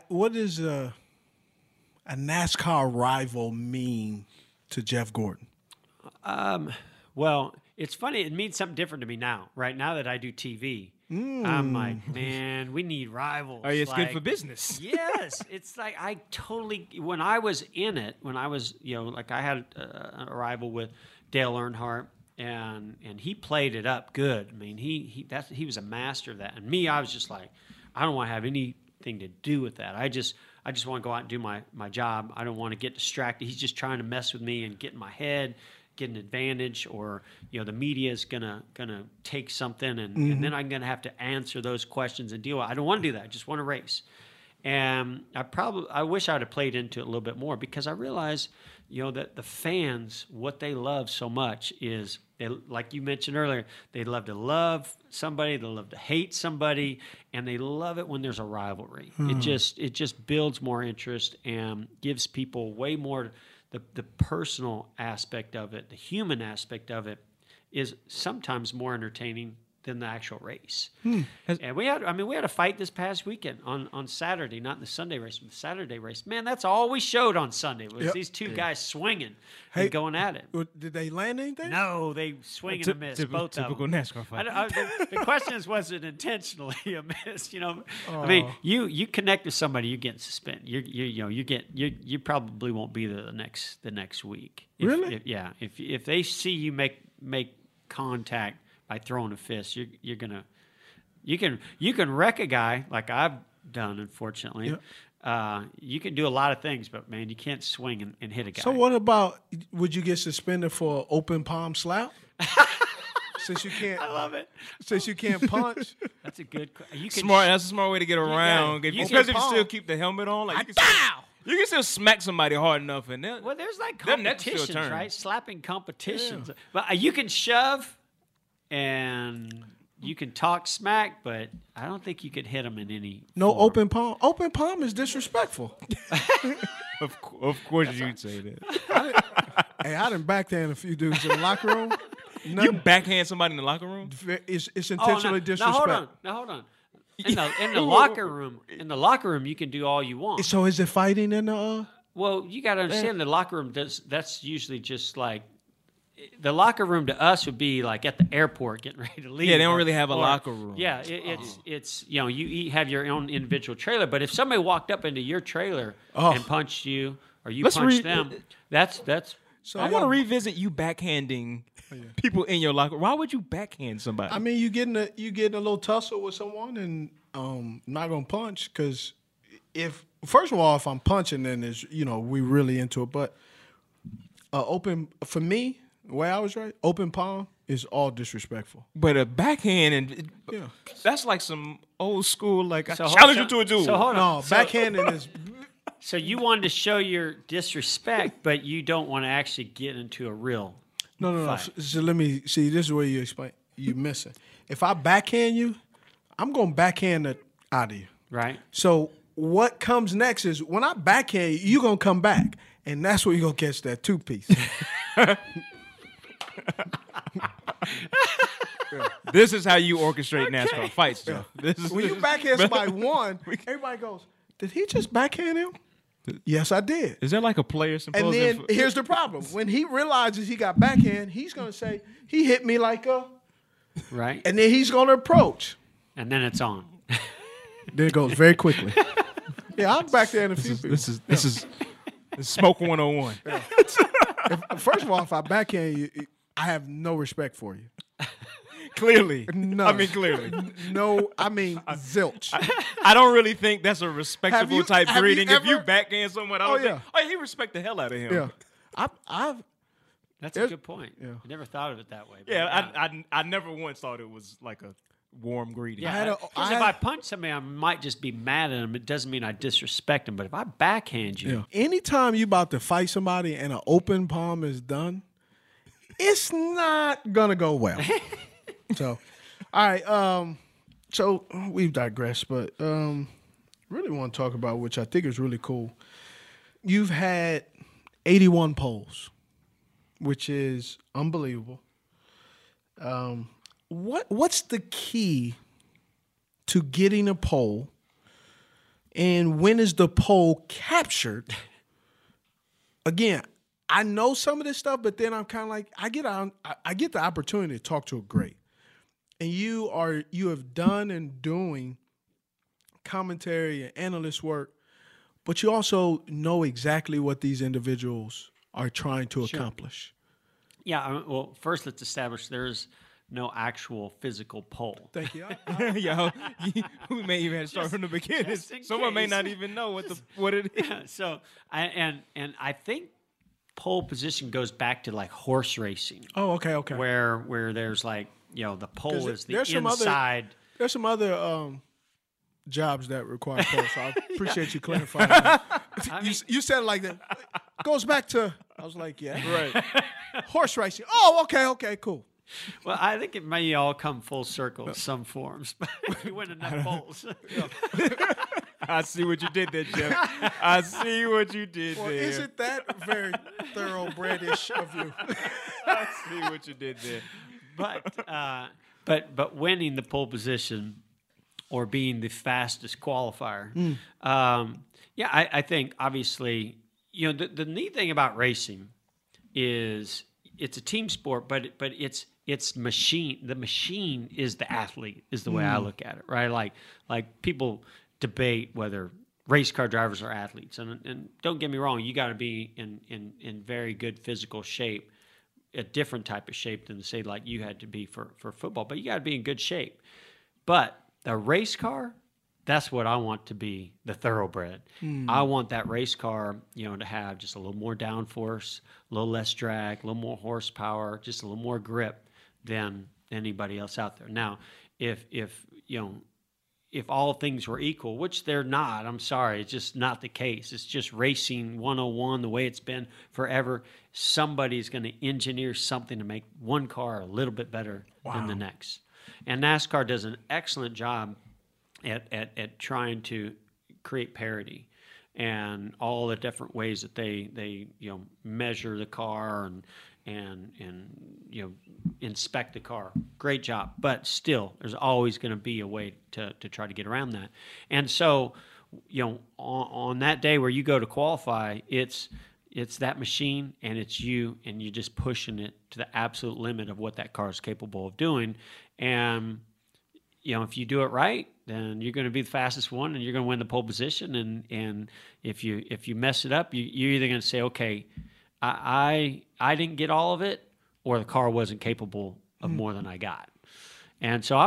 [SPEAKER 8] a NASCAR rival mean to Jeff Gordon?
[SPEAKER 11] Well, it's funny. It means something different to me now. Right now that I do TV, I'm like, man, we need rivals.
[SPEAKER 9] Oh, yeah, it's good for business.
[SPEAKER 11] Yes, it's like when I was in it, when I was, I had a rival with Dale Earnhardt, and he played it up good. I mean, he was a master of that. And me, I was just like, I don't want to have anything to do with that. I just want to go out and do my job. I don't want to get distracted. He's just trying to mess with me and get in my head, get an advantage, or the media is gonna take something, and then I'm gonna have to answer those questions and deal with it. I don't want to do that. I just want to race. And I wish I'd have played into it a little bit more because I realized, that the fans, what they love so much is, like you mentioned earlier, they love to love somebody, they love to hate somebody, and they love it when there's a rivalry. It just builds more interest and gives people way more. The personal aspect of it, the human aspect of it, is sometimes more entertaining than the actual race. And we had a fight this past weekend on Saturday, not the Sunday race, but the Saturday race. Man, that's all we showed on Sunday was these two guys swinging and going at it.
[SPEAKER 8] Did they land anything?
[SPEAKER 11] No, they swing and a miss, both of
[SPEAKER 9] typical
[SPEAKER 11] them.
[SPEAKER 9] NASCAR fight.
[SPEAKER 11] The question is, was it intentionally a miss? I mean, you connect with somebody, you're getting suspended. You probably won't be there the next week.
[SPEAKER 8] Really?
[SPEAKER 11] If they see you make contact by throwing a fist, you can wreck a guy like I've done, unfortunately. Yeah. You can do a lot of things, but man, you can't swing and hit a guy.
[SPEAKER 8] So what about, would you get suspended for open palm slap? Since you can't,
[SPEAKER 11] I love it.
[SPEAKER 8] Since you can't punch,
[SPEAKER 11] that's a good.
[SPEAKER 9] That's a smart way to get around. Because if you still keep the helmet on, like you can still smack somebody hard enough, and
[SPEAKER 11] there's like competitions, right? Slapping competitions, but you can shove. And you can talk smack, but I don't think you could hit them in any form.
[SPEAKER 8] Open palm. Open palm is disrespectful.
[SPEAKER 9] Of course you'd say that.
[SPEAKER 8] I done backhand a few dudes in the locker room.
[SPEAKER 9] You backhand somebody in the locker room?
[SPEAKER 8] It's intentionally disrespectful.
[SPEAKER 11] Now hold on. In the locker room, you can do all you want.
[SPEAKER 8] So is it fighting in the?
[SPEAKER 11] Well, you got to understand the locker room. That's usually just like the locker room to us would be like at the airport getting ready to leave.
[SPEAKER 9] Yeah, they don't really have a locker room.
[SPEAKER 11] Yeah, it's you have your own individual trailer. But if somebody walked up into your trailer and punched you, or you punched them, that's.
[SPEAKER 9] So I want to revisit you backhanding people in your locker. Why would you backhand somebody?
[SPEAKER 8] I mean, you getting a little tussle with someone, and not gonna punch because first of all, if I'm punching, then it's we really into it. But open for me, the way I was raised, open palm is all disrespectful.
[SPEAKER 9] But a backhand and that's like some old school. Like I
[SPEAKER 11] So
[SPEAKER 9] challenge you to a duel.
[SPEAKER 11] So hold on.
[SPEAKER 8] No, backhanding is.
[SPEAKER 11] So you wanted to show your disrespect, but you don't want to actually get into a real
[SPEAKER 8] No.
[SPEAKER 11] fight.
[SPEAKER 8] So let me see. This is where you explain. You missing. If I backhand you, I'm gonna backhand it out of you.
[SPEAKER 11] Right.
[SPEAKER 8] So what comes next is when I backhand you, you're gonna come back, and that's where you're gonna catch that 2-piece.
[SPEAKER 9] This is how you orchestrate NASCAR fights, Joe.
[SPEAKER 8] When you backhand somebody one, everybody goes, "Did he just backhand him?" Yes, I did.
[SPEAKER 9] Is that like a player symposium?
[SPEAKER 8] And then here's the problem: when he realizes he got backhand, he's gonna say he hit me like a
[SPEAKER 11] right,
[SPEAKER 8] and then he's gonna approach,
[SPEAKER 11] and then it's on.
[SPEAKER 8] Then it goes very quickly. Yeah, I'm back there in a few.
[SPEAKER 9] This is smoke 101.
[SPEAKER 8] First of all, if I backhand you, I have no respect for you.
[SPEAKER 9] Clearly.
[SPEAKER 8] No.
[SPEAKER 9] I mean, clearly.
[SPEAKER 8] No, I mean, zilch.
[SPEAKER 9] I don't really think that's a respectable type
[SPEAKER 8] have
[SPEAKER 9] greeting.
[SPEAKER 8] you
[SPEAKER 9] If you
[SPEAKER 8] ever-
[SPEAKER 9] backhand someone, I don't think, he respect the hell out of him.
[SPEAKER 8] Yeah. I've
[SPEAKER 11] That's a good point.
[SPEAKER 8] Yeah.
[SPEAKER 11] I never thought of it that way. but
[SPEAKER 9] Yeah, I never once thought it was like a warm greeting.
[SPEAKER 11] Yeah, because if I punch somebody, I might just be mad at them. It doesn't mean I disrespect them. But if I backhand you,
[SPEAKER 8] Anytime you about to fight somebody and an open palm is done, it's not gonna go well. So, all right. So we've digressed, but really want to talk about, which I think is really cool. You've had 81 polls, which is unbelievable. What's the key to getting a poll, and when is the poll captured? Again, I know some of this stuff, but then I'm kind of like I get the opportunity to talk to a great, and you have done and doing commentary and analyst work, but you also know exactly what these individuals are trying to accomplish.
[SPEAKER 11] yeah. Well, first let's establish there's no actual physical poll.
[SPEAKER 8] Thank you.
[SPEAKER 9] Yo, we may even have to start from the beginning. Someone may not even know what it is.
[SPEAKER 11] Yeah, so I think pole position goes back to like horse racing.
[SPEAKER 8] Oh, okay.
[SPEAKER 11] Where there's like the pole is the
[SPEAKER 8] There's some
[SPEAKER 11] inside.
[SPEAKER 8] There's some other jobs that require polls, so I appreciate you clarifying that. You said it like that. Goes back to, I was like, yeah.
[SPEAKER 9] Right.
[SPEAKER 8] Horse racing. Oh, okay, cool.
[SPEAKER 11] Well, I think it may all come full circle in some forms, but you win enough polls.
[SPEAKER 9] I see what you did there, Jeff. I see what you did there.
[SPEAKER 8] Isn't that very thoroughbredish of you?
[SPEAKER 9] I see what you did there.
[SPEAKER 11] But winning the pole position or being the fastest qualifier, I think obviously the neat thing about racing is it's a team sport, but it's machine. The machine is the athlete, is the way I look at it, right? Like people debate whether race car drivers are athletes, and don't get me wrong, you got to be in very good physical shape, a different type of shape than say like you had to be for football, but you got to be in good shape. But the race car, that's what I want to be, the thoroughbred. I want that race car, to have just a little more downforce, a little less drag, a little more horsepower, just a little more grip than anybody else out there. Now, if all things were equal, which they're not, I'm sorry, it's just not the case. It's just racing 101 the way it's been forever. Somebody's going to engineer something to make one car a little bit better than the next. And NASCAR does an excellent job at trying to create parity and all the different ways that they measure the car and inspect the car. Great job. But still, there's always going to be a way to try to get around that. And so, on that day where you go to qualify, it's that machine and it's you, and you're just pushing it to the absolute limit of what that car is capable of doing. And if you do it right, then you're going to be the fastest one, and you're going to win the pole position. And if you mess it up, you're either going to say, okay, I didn't get all of it, or the car wasn't capable of more than I got. And so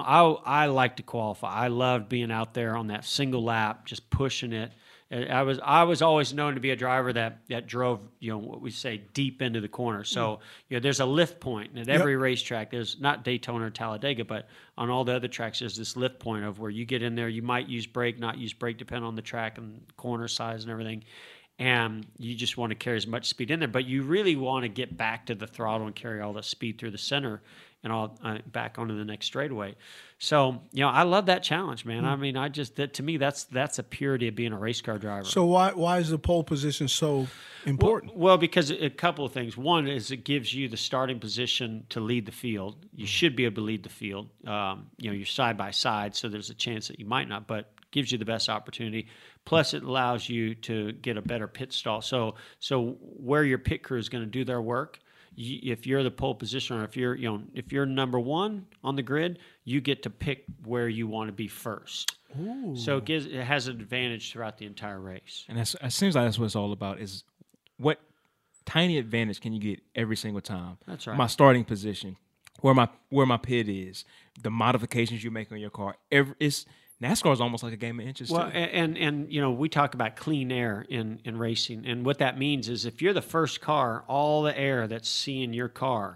[SPEAKER 11] I like to qualify. I loved being out there on that single lap, just pushing it. I was always known to be a driver that drove, what we say, deep into the corner. So, there's a lift point at every racetrack. There's not Daytona or Talladega, but on all the other tracks, there's this lift point of where you get in there. You might use brake, not use brake, depending on the track and corner size and everything. And you just want to carry as much speed in there, but you really want to get back to the throttle and carry all the speed through the center and all back onto the next straightaway. So, I love that challenge, man. I mean, to me, that's a purity of being a race car driver.
[SPEAKER 8] So why is the pole position so important?
[SPEAKER 11] Well, because a couple of things. One is it gives you the starting position to lead the field. You should be able to lead the field. You're side by side, so there's a chance that you might not, but gives you the best opportunity. Plus, it allows you to get a better pit stall. So where your pit crew is going to do their work, if you're the pole position, or if you're number one on the grid, you get to pick where you want to be first.
[SPEAKER 8] Ooh.
[SPEAKER 11] So it has an advantage throughout the entire race.
[SPEAKER 9] And it seems like that's what it's all about, is what tiny advantage can you get every single time.
[SPEAKER 11] That's right.
[SPEAKER 9] My starting position, where my pit is, the modifications you make on your car. NASCAR is almost like a game of inches.
[SPEAKER 11] Well,
[SPEAKER 9] too.
[SPEAKER 11] and we talk about clean air in racing, and what that means is if you're the first car, all the air that's seeing your car,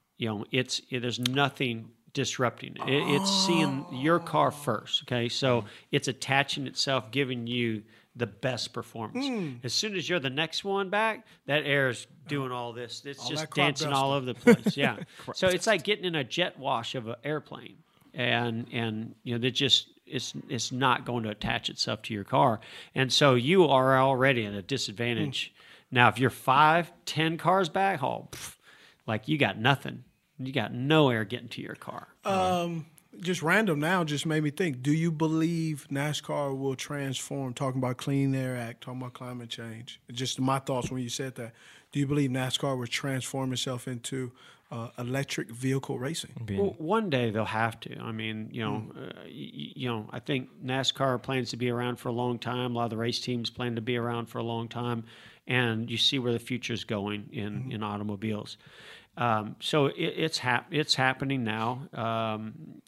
[SPEAKER 11] there's nothing disrupting it. It's seeing your car first. Okay, so it's attaching itself, giving you the best performance. As soon as you're the next one back, that air is doing all this. It's all just dancing all over the place. Yeah. So it's like getting in a jet wash of an airplane, and that just. It's not going to attach itself to your car. And so you are already at a disadvantage. Now, if you're 5-10 cars back, you got nothing. You got no air getting to your car.
[SPEAKER 8] Just random now just made me think, do you believe NASCAR will transform, talking about Clean Air Act, talking about climate change? Just my thoughts when you said that. Do you believe NASCAR will transform itself into electric vehicle racing?
[SPEAKER 11] Well, one day they'll have to. I mean, I think NASCAR plans to be around for a long time. A lot of the race teams plan to be around for a long time, and you see where the future is going in automobiles. So it's happening now.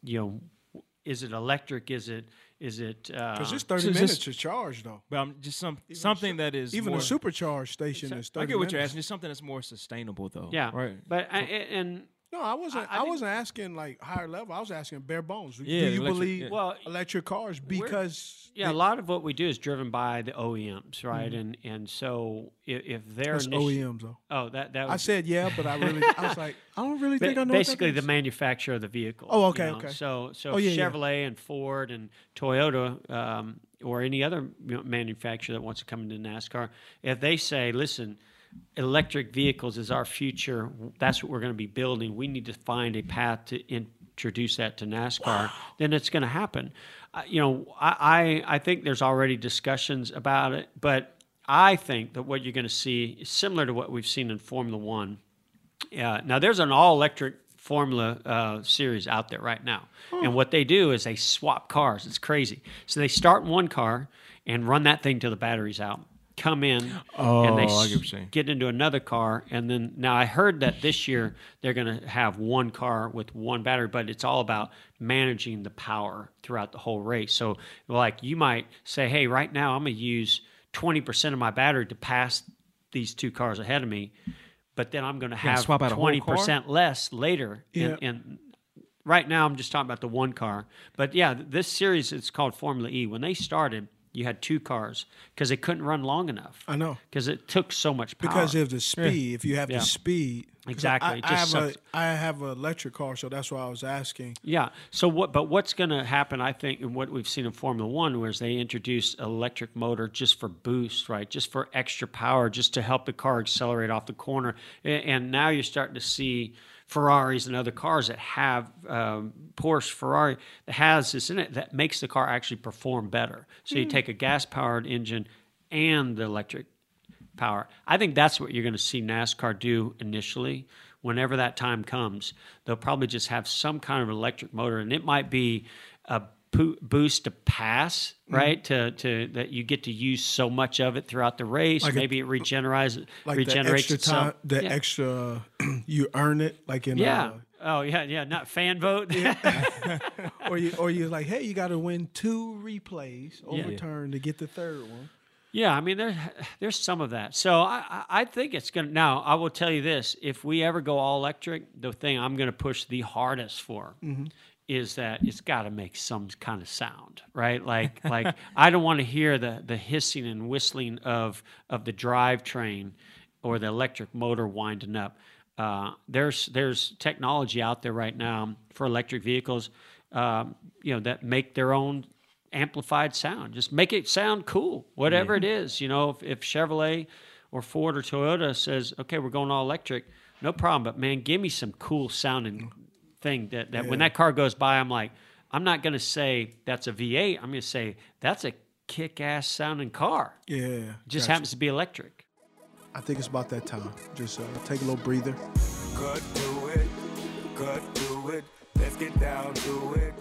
[SPEAKER 11] Is it electric? Is it?
[SPEAKER 8] Because it's 30 minutes to charge, though.
[SPEAKER 9] But just something that is
[SPEAKER 8] even
[SPEAKER 9] more,
[SPEAKER 8] a supercharged station is 30 minutes.
[SPEAKER 9] I get what you're asking. Just something that's more sustainable, though.
[SPEAKER 11] Yeah,
[SPEAKER 9] right.
[SPEAKER 11] But
[SPEAKER 8] no, I wasn't asking like higher level. I was asking bare bones.
[SPEAKER 9] Yeah,
[SPEAKER 8] do you believe electric cars? Because
[SPEAKER 11] a lot of what we do is driven by the OEMs, right? And so if they're
[SPEAKER 8] OEMs though.
[SPEAKER 11] Oh, that was,
[SPEAKER 8] I said but I was like, I don't really think I know.
[SPEAKER 11] Basically,
[SPEAKER 8] what that
[SPEAKER 11] the manufacturer of the vehicle.
[SPEAKER 8] Oh, okay, okay.
[SPEAKER 11] So Chevrolet and Ford and Toyota or any other manufacturer that wants to come into NASCAR, if they say, listen, electric vehicles is our future, that's what we're going to be building, we need to find a path to introduce that to NASCAR, then it's going to happen. I think there's already discussions about it, but I think that what you're going to see is similar to what we've seen in Formula One. Now, there's an all-electric Formula series out there right now, and what they do is they swap cars. It's crazy. So they start in one car and run that thing till the battery's out. Come in and they get into another car, and then now I heard that this year they're going to have one car with one battery, but it's all about managing the power throughout the whole race. So like you might say, hey, right now I'm going to use 20% of my battery to pass these two cars ahead of me, but then I'm going to have 20% less later.
[SPEAKER 8] Yeah.
[SPEAKER 11] And right now I'm just talking about the one car, but yeah, this series, it's called Formula E. When they started, You had 2 cars because they couldn't run long enough.
[SPEAKER 8] I know.
[SPEAKER 11] Because it took so much power.
[SPEAKER 8] Because of the speed. If you have
[SPEAKER 11] Yeah.
[SPEAKER 8] the speed.
[SPEAKER 11] Exactly.
[SPEAKER 8] I have an electric car, so that's why I was asking.
[SPEAKER 11] Yeah. So what's going to happen, I think, and what we've seen in Formula One, whereas they introduced electric motor just for boost, right? Just for extra power, just to help the car accelerate off the corner. And now you're starting to see Ferraris and other cars that have Porsche, Ferrari that has this in it that makes the car actually perform better. So you take a gas-powered engine and the electric power. I think that's what you're going to see NASCAR do initially. Whenever that time comes, they'll probably just have some kind of electric motor, and it might be a boost to pass, right? To that you get to use so much of it throughout the race.
[SPEAKER 8] Like
[SPEAKER 11] Maybe it regenerates
[SPEAKER 8] the extra time,
[SPEAKER 11] itself.
[SPEAKER 8] the extra you earn it, like in
[SPEAKER 11] not fan vote.
[SPEAKER 8] or you're like, hey, you got to win 2 replays overturned to get the third one.
[SPEAKER 11] Yeah, I mean, there's some of that. So I think it's going to... Now, I will tell you this. If we ever go all electric, the thing I'm going to push the hardest for is that it's got to make some kind of sound, right? Like I don't want to hear the hissing and whistling of the drivetrain or the electric motor winding up. There's technology out there right now for electric vehicles, that make their own amplified sound. Just make it sound cool, whatever it is. If Chevrolet or Ford or Toyota says, okay, we're going all electric, no problem. But man, give me some cool sounding thing that when that car goes by, I'm like, I'm not going to say that's a V8. I'm going to say that's a kick-ass sounding car.
[SPEAKER 8] Yeah.
[SPEAKER 11] It just happens to be electric.
[SPEAKER 8] I think it's about that time. Just take a little breather.
[SPEAKER 10] Cut to it. Let's get down to it.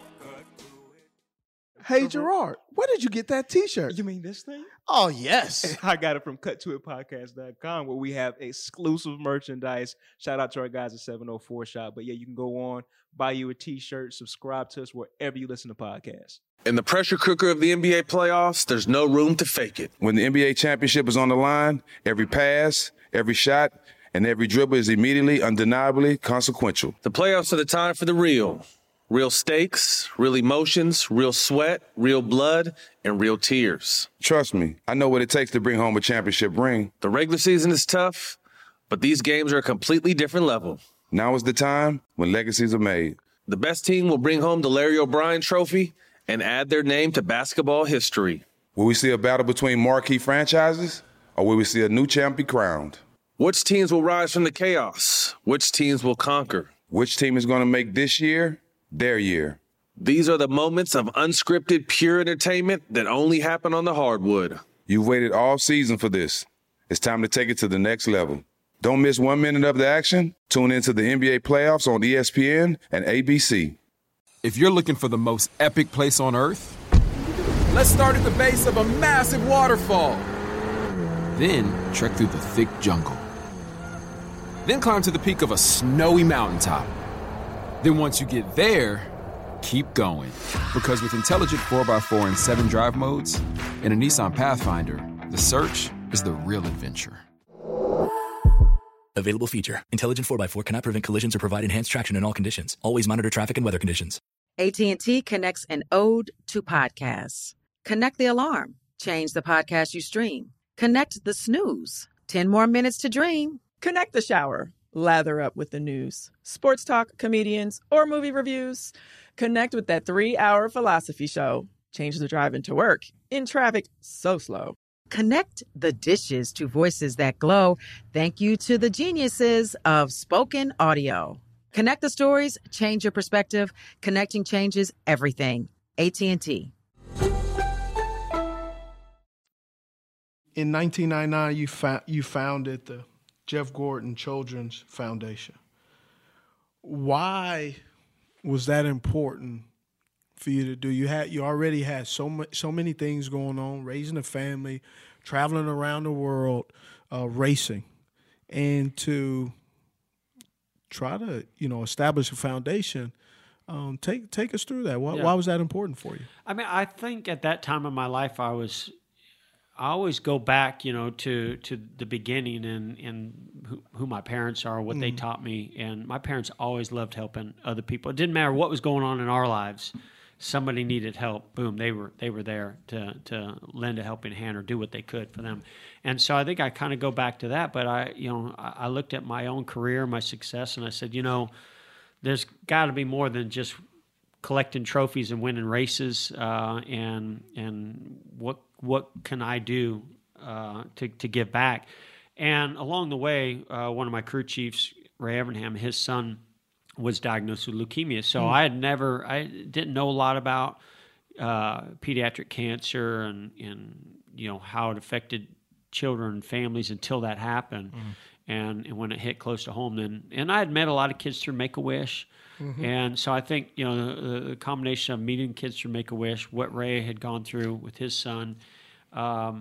[SPEAKER 15] Hey, Gerard, where did you get that T-shirt?
[SPEAKER 16] You mean this thing?
[SPEAKER 15] Oh, yes.
[SPEAKER 16] I got it from cuttoitpodcast.com where we have exclusive merchandise. Shout out to our guys at 704 Shop. But yeah, you can go on, buy you a T-shirt, subscribe to us wherever you listen to podcasts.
[SPEAKER 1] In the pressure cooker of the NBA playoffs, there's no room to fake it.
[SPEAKER 2] When the NBA championship is on the line, every pass, every shot, and every dribble is immediately, undeniably consequential.
[SPEAKER 1] The playoffs are the time for the real. Real stakes, real emotions, real sweat, real blood, and real tears.
[SPEAKER 2] Trust me, I know what it takes to bring home a championship ring.
[SPEAKER 1] The regular season is tough, but these games are a completely different level.
[SPEAKER 2] Now is the time when legacies are made.
[SPEAKER 1] The best team will bring home the Larry O'Brien Trophy and add their name to basketball history.
[SPEAKER 2] Will we see a battle between marquee franchises, or will we see a new champ be crowned?
[SPEAKER 1] Which teams will rise from the chaos? Which teams will conquer?
[SPEAKER 2] Which team is going to make this year their year?
[SPEAKER 1] These are the moments of unscripted, pure entertainment that only happen on the hardwood.
[SPEAKER 2] You've waited all season for this. It's time to take it to the next level. Don't miss 1 minute of the action. Tune into the NBA playoffs on ESPN and ABC.
[SPEAKER 17] If you're looking for the most epic place on earth, let's start at the base of a massive waterfall. Then trek through the thick jungle. Then climb to the peak of a snowy mountaintop. Then once you get there, keep going. Because with intelligent 4x4 and 7 drive modes and a Nissan Pathfinder, the search is the real adventure.
[SPEAKER 3] Available feature. Intelligent 4x4 cannot prevent collisions or provide enhanced traction in all conditions. Always monitor traffic and weather conditions.
[SPEAKER 18] AT&T connects an ode to podcasts. Connect the alarm. Change the podcast you stream. Connect the snooze. 10 more minutes to dream.
[SPEAKER 19] Connect the shower. Lather up with the news, sports talk, comedians, or movie reviews. Connect with that 3-hour philosophy show. Change the drive into work in traffic so slow.
[SPEAKER 18] Connect the dishes to voices that glow. Thank you to the geniuses of spoken audio. Connect the stories, change your perspective. Connecting changes everything. AT&T.
[SPEAKER 8] In 1999, you founded the Jeff Gordon Children's Foundation. Why was that important for you to do? You already had so many things going on, raising a family, traveling around the world, racing, and to try to establish a foundation. Take us through that. Why was that important for you?
[SPEAKER 11] I mean, I think at that time in my life, I always go back, to the beginning and who my parents are, what they taught me. And my parents always loved helping other people. It didn't matter what was going on in our lives. somebody needed help, boom, they were there to lend a helping hand or do what they could for them. And so I think I kind of go back to that. But I looked at my own career, my success, and I said, there's got to be more than just collecting trophies and winning races. And what can I do to give back? And along the way, one of my crew chiefs, Ray Evernham, his son was diagnosed with leukemia. So I didn't know a lot about pediatric cancer and how it affected children and families until that happened. And when it hit close to home, and I had met a lot of kids through Make-A-Wish. And so I think, the combination of meeting kids through Make-A-Wish, what Ray had gone through with his son, I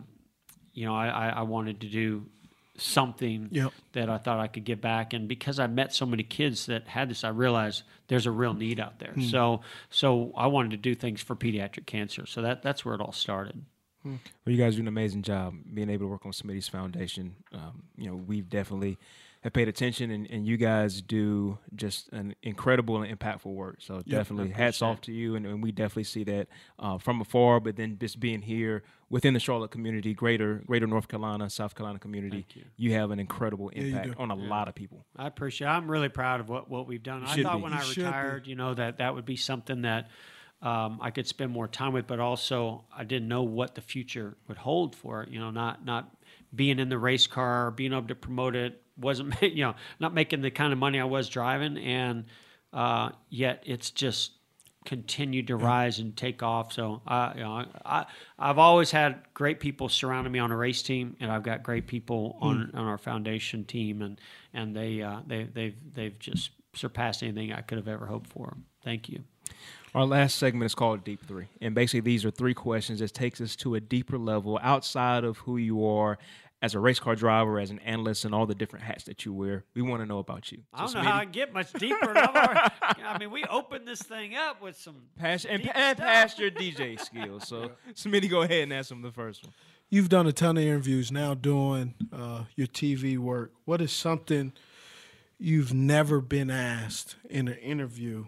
[SPEAKER 11] wanted to do something that I thought I could give back. And because I met so many kids that had this, I realized there's a real need out there. So I wanted to do things for pediatric cancer. So that's where it all started.
[SPEAKER 16] Well, you guys do an amazing job being able to work on Smitty's Foundation. We've definitely have paid attention, and you guys do just an incredible and impactful work. So definitely hats off to you, and we definitely see that from afar, but then just being here within the Charlotte community, greater North Carolina, South Carolina community, you have an incredible impact on a lot of people.
[SPEAKER 11] I appreciate it. I'm really proud of what we've done. I thought when I retired, that would be something that I could spend more time with, but also I didn't know what the future would hold for it. Not being in the race car, being able to promote it, wasn't not making the kind of money I was driving, and yet it's just continued to rise and take off. So I've always had great people surrounding me on a race team, and I've got great people on our foundation team, and they've just surpassed anything I could have ever hoped for. Thank you.
[SPEAKER 16] Our last segment is called Deep 3. And basically these are 3 questions that takes us to a deeper level outside of who you are as a race car driver, as an analyst, and all the different hats that you wear. We want to know about you.
[SPEAKER 11] I
[SPEAKER 16] So
[SPEAKER 11] don't know how I get much deeper. I mean, we opened this thing up with some
[SPEAKER 16] past your DJ skills. So Smitty, go ahead and ask him the first one.
[SPEAKER 8] You've done a ton of interviews, now doing your TV work. What is something you've never been asked in an interview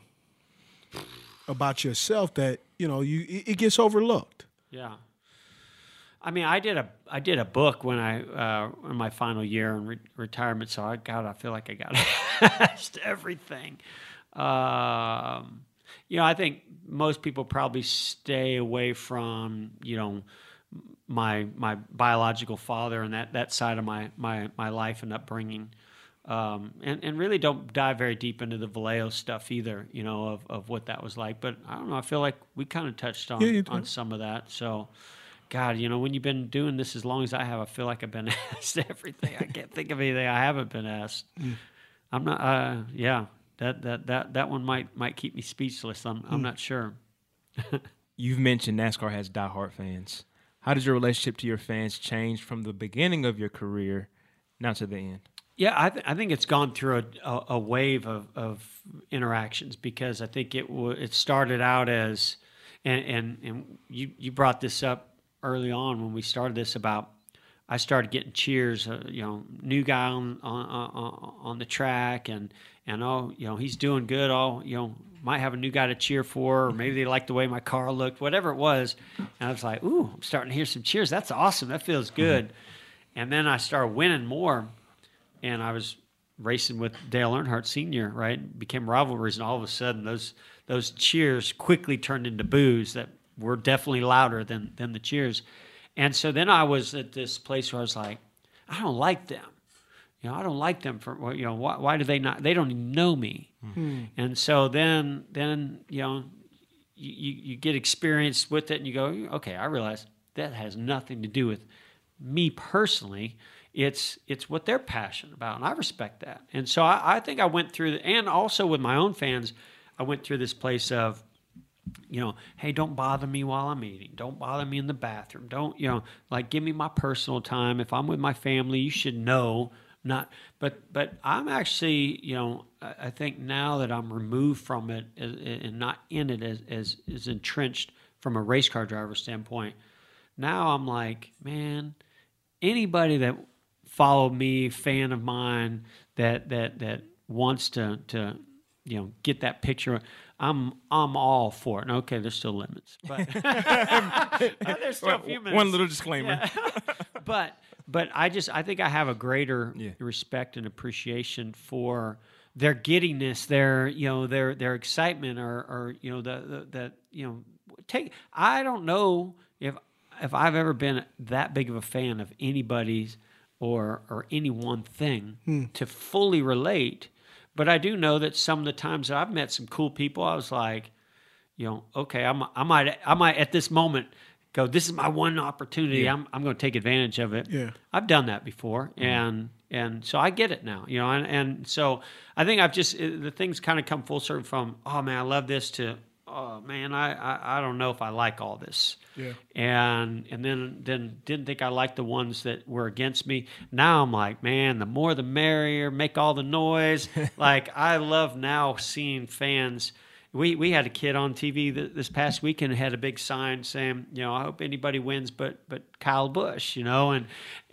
[SPEAKER 8] about yourself that it gets overlooked?
[SPEAKER 11] Yeah, I mean, I did a book when I in my final year in retirement. So I feel like I got asked everything. I think most people probably stay away from my biological father and that side of my life and upbringing. And really don't dive very deep into the Vallejo stuff either, of what that was like. But I don't know, I feel like we kind of touched on some of that. So, God, when you've been doing this as long as I have, I feel like I've been asked everything. I can't think of anything I haven't been asked. I'm not, that one might keep me speechless. I'm not sure.
[SPEAKER 16] You've mentioned NASCAR has diehard fans. How does your relationship to your fans change from the beginning of your career now to the end?
[SPEAKER 11] Yeah, I think it's gone through a wave of interactions, because I think it started out as, and you brought this up early on when we started this about, I started getting cheers, new guy on the track, and he's doing good. Might have a new guy to cheer for, or maybe they like the way my car looked, whatever it was. And I was like, ooh, I'm starting to hear some cheers. That's awesome. That feels good. And then I started winning more. And I was racing with Dale Earnhardt Sr., right? Became rivalries, and all of a sudden those cheers quickly turned into boos that were definitely louder than the cheers. And so then I was at this place where I was like, I don't like them. I don't like them for why do they not? They don't even know me. And so then you get experience with it, and you go, okay, I realize that has nothing to do with me personally. It's what they're passionate about, and I respect that. And so I think I went through, and also with my own fans, I went through this place of, hey, don't bother me while I'm eating. Don't bother me in the bathroom. Don't, give me my personal time. If I'm with my family, you should know. But I'm actually, I think now that I'm removed from it and not in it as entrenched from a race car driver standpoint, now I'm like, man, anybody that followed me, fan of mine, that wants to get that picture. I'm all for it. And okay, there's still limits, but there's still a few minutes.
[SPEAKER 16] One little disclaimer.
[SPEAKER 11] Yeah. But I think I have a greater respect and appreciation for their giddiness, their excitement, or I don't know if I've ever been that big of a fan of anybody's or any one thing to fully relate. But I do know that some of the times that I've met some cool people, I was like, okay, I might at this moment go, this is my one opportunity.
[SPEAKER 8] Yeah.
[SPEAKER 11] I'm going to take advantage of it.
[SPEAKER 8] Yeah.
[SPEAKER 11] I've done that before, and so I get it now. And so I think the things kind of come full circle from, oh man, I love this, to, oh man, I don't know if I like all this.
[SPEAKER 8] Yeah.
[SPEAKER 11] And then didn't think I liked the ones that were against me. Now I'm like, man, the more the merrier, make all the noise. Like, I love now seeing fans. We had a kid on TV this past weekend who had a big sign saying, I hope anybody wins but Kyle Busch, and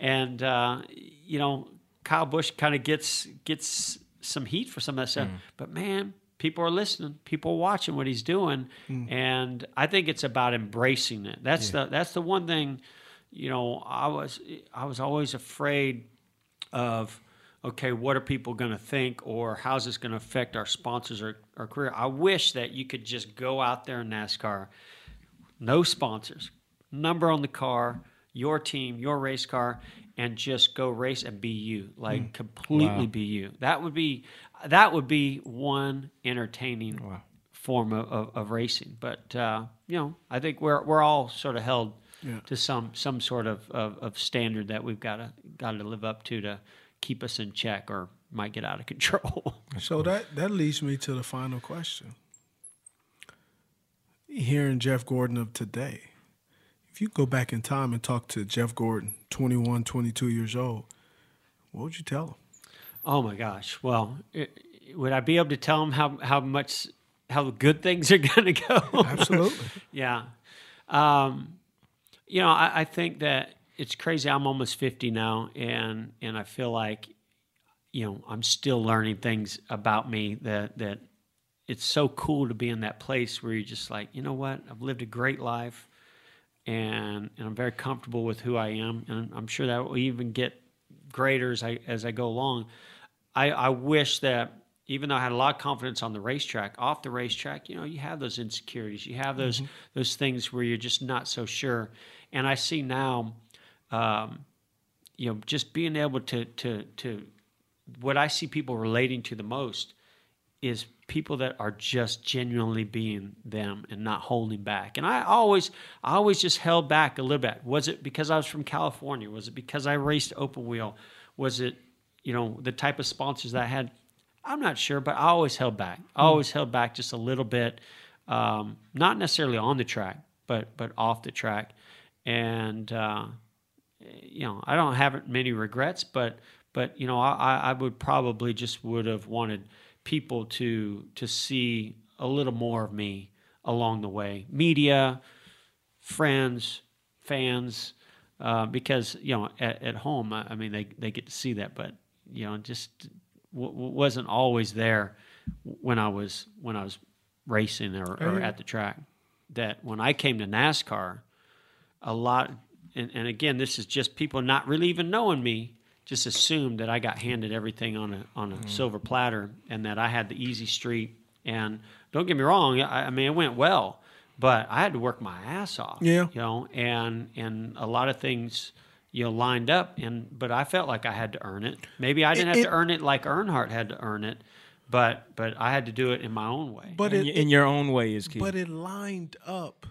[SPEAKER 11] Kyle Busch kind of gets some heat for some of that stuff. But man, people are listening. People are watching what he's doing, and I think it's about embracing it. That's the one thing. I was always afraid of. Okay, what are people going to think, or how's this going to affect our sponsors or our career? I wish that you could just go out there in NASCAR, no sponsors, number on the car, your team, your race car, and just go race and be you, completely be you. That would be one entertaining form of racing. But I think we're all sort of held to some sort of standard that we've got to live up to keep us in check, or might get out of control.
[SPEAKER 8] So that leads me to the final question. Hearing Jeff Gordon of today, if you go back in time and talk to Jeff Gordon, 21, 22 years old, what would you tell him?
[SPEAKER 11] Oh my gosh. Well, would I be able to tell him how good things are going to go?
[SPEAKER 8] Absolutely.
[SPEAKER 11] Yeah. I think that it's crazy. I'm almost 50 now, and I feel like, I'm still learning things about me that it's so cool to be in that place where you're just like, you know what? I've lived a great life, and I'm very comfortable with who I am, and I'm sure that will even get greater as I go along. I wish that, even though I had a lot of confidence on the racetrack, off the racetrack, you have those insecurities. You have those things where you're just not so sure. And I see now, just being able to what I see people relating to the most is people that are just genuinely being them and not holding back. And I always just held back a little bit. Was it because I was from California? Was it because I raced open wheel? Was it, the type of sponsors that I had? I'm not sure, but I always held back. I always held back just a little bit, not necessarily on the track, but off the track. And, I don't have many regrets, but I would probably would have wanted people to see a little more of me along the way. Media, friends, fans, because, at home, I mean, they get to see that, but, just wasn't always there when I was racing or at the track. That when I came to NASCAR, a lot, and again, this is just people not really even knowing me, just assumed that I got handed everything on a silver platter, and that I had the easy street. And don't get me wrong, I mean, it went well, but I had to work my ass off.
[SPEAKER 8] Yeah.
[SPEAKER 11] And a lot of things, lined up, but I felt like I had to earn it. Maybe I didn't have to earn it like Earnhardt had to earn it, but I had to do it in my own way.
[SPEAKER 8] But
[SPEAKER 16] in your own way is key.
[SPEAKER 8] But it lined up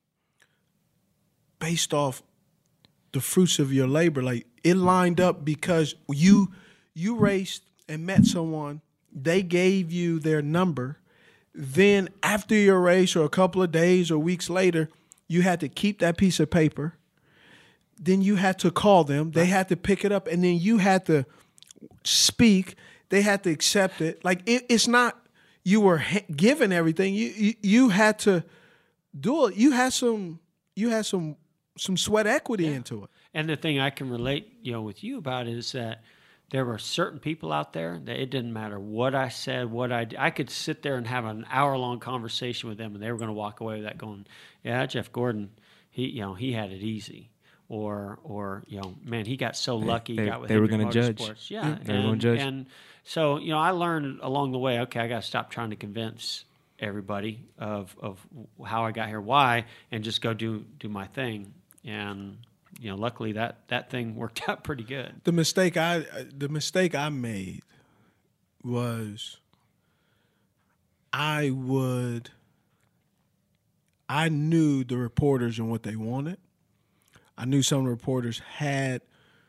[SPEAKER 8] based off the fruits of your labor. Like, it lined up because you raced and met someone, they gave you their number. Then after your race, or a couple of days or weeks later, you had to keep that piece of paper. Then you had to call them. They had to pick it up, and then you had to speak. They had to accept it. Like, it's not you were given everything. You had to do it. You had some sweat equity into it.
[SPEAKER 11] And the thing I can relate, with you about is that there were certain people out there that it didn't matter what I said, what I did. I could sit there and have an hour-long conversation with them, and they were going to walk away with that going, yeah, Jeff Gordon, he had it easy. Or man, he got so lucky. He got with
[SPEAKER 16] they were
[SPEAKER 11] going to
[SPEAKER 16] judge.
[SPEAKER 11] Yeah,
[SPEAKER 16] they were going to judge.
[SPEAKER 11] And so, I learned along the way, okay, I got to stop trying to convince everybody of how I got here, why, and just go do my thing. And luckily that thing worked out pretty good.
[SPEAKER 8] The mistake I made was I knew the reporters and what they wanted. I knew some of the reporters had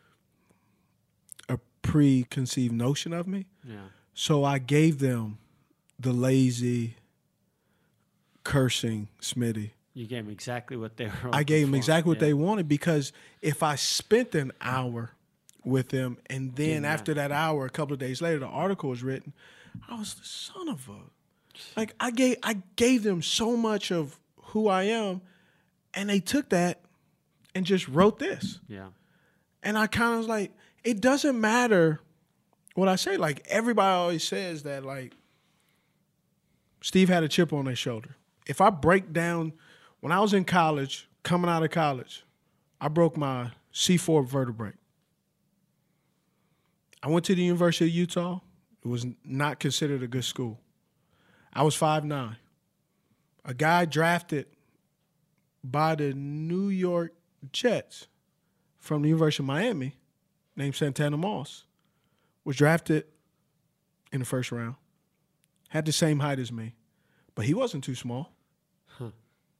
[SPEAKER 8] a preconceived notion of me.
[SPEAKER 11] Yeah.
[SPEAKER 8] So I gave them the lazy, cursing Smitty.
[SPEAKER 11] You gave them exactly what they were.
[SPEAKER 8] I gave them exactly what they wanted, because if I spent an hour with them and then after that hour, a couple of days later, the article was written, I was the son of a... Like, I gave them so much of who I am, and they took that and just wrote this.
[SPEAKER 11] Yeah.
[SPEAKER 8] And I kind of was like, it doesn't matter what I say. Like, everybody always says that, like, Steve had a chip on their shoulder. If I break down, when I was in college, coming out of college, I broke my C4 vertebrae. I went to the University of Utah. It was not considered a good school. I was 5'9". A guy drafted by the New York Jets from the University of Miami named Santana Moss was drafted in the first round, had the same height as me, but he wasn't too small.
[SPEAKER 11] Huh.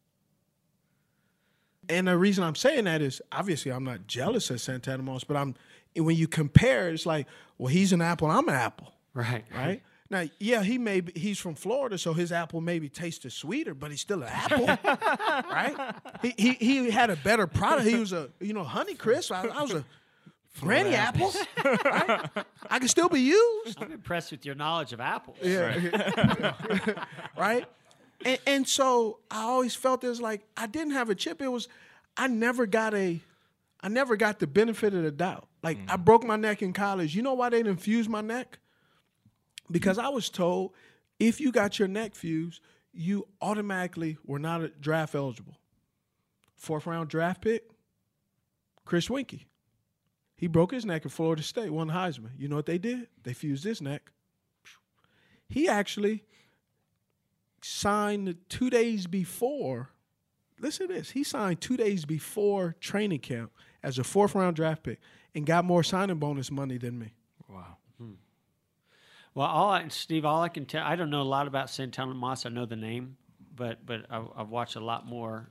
[SPEAKER 8] And the reason I'm saying that is, obviously I'm not jealous of Santana Moss, but when you compare, it's like, well, he's an apple, I'm an apple. Right? Now, yeah, he's from Florida, so his apple maybe tasted sweeter, but he's still an apple, right? He had a better product. He was a Honey Crisp. I was a Granny Apples, right? I can still be used.
[SPEAKER 11] I'm impressed with your knowledge of apples.
[SPEAKER 8] Yeah, right. And so I always felt it was like I didn't have a chip. It was I never got the benefit of the doubt. Like I broke my neck in college. You know why they didn't fuse my neck? Because I was told if you got your neck fused, you automatically were not draft eligible. 4th round draft pick, Chris Winkie. He broke his neck at Florida State, won Heisman. You know what they did? They fused his neck. He actually signed 2 days before. Listen to this. He signed 2 days before training camp as a 4th round draft pick and got more signing bonus money than me.
[SPEAKER 16] Wow.
[SPEAKER 11] Well, Steve, all I can tell, I don't know a lot about Santana Moss. I know the name, but I've watched a lot more,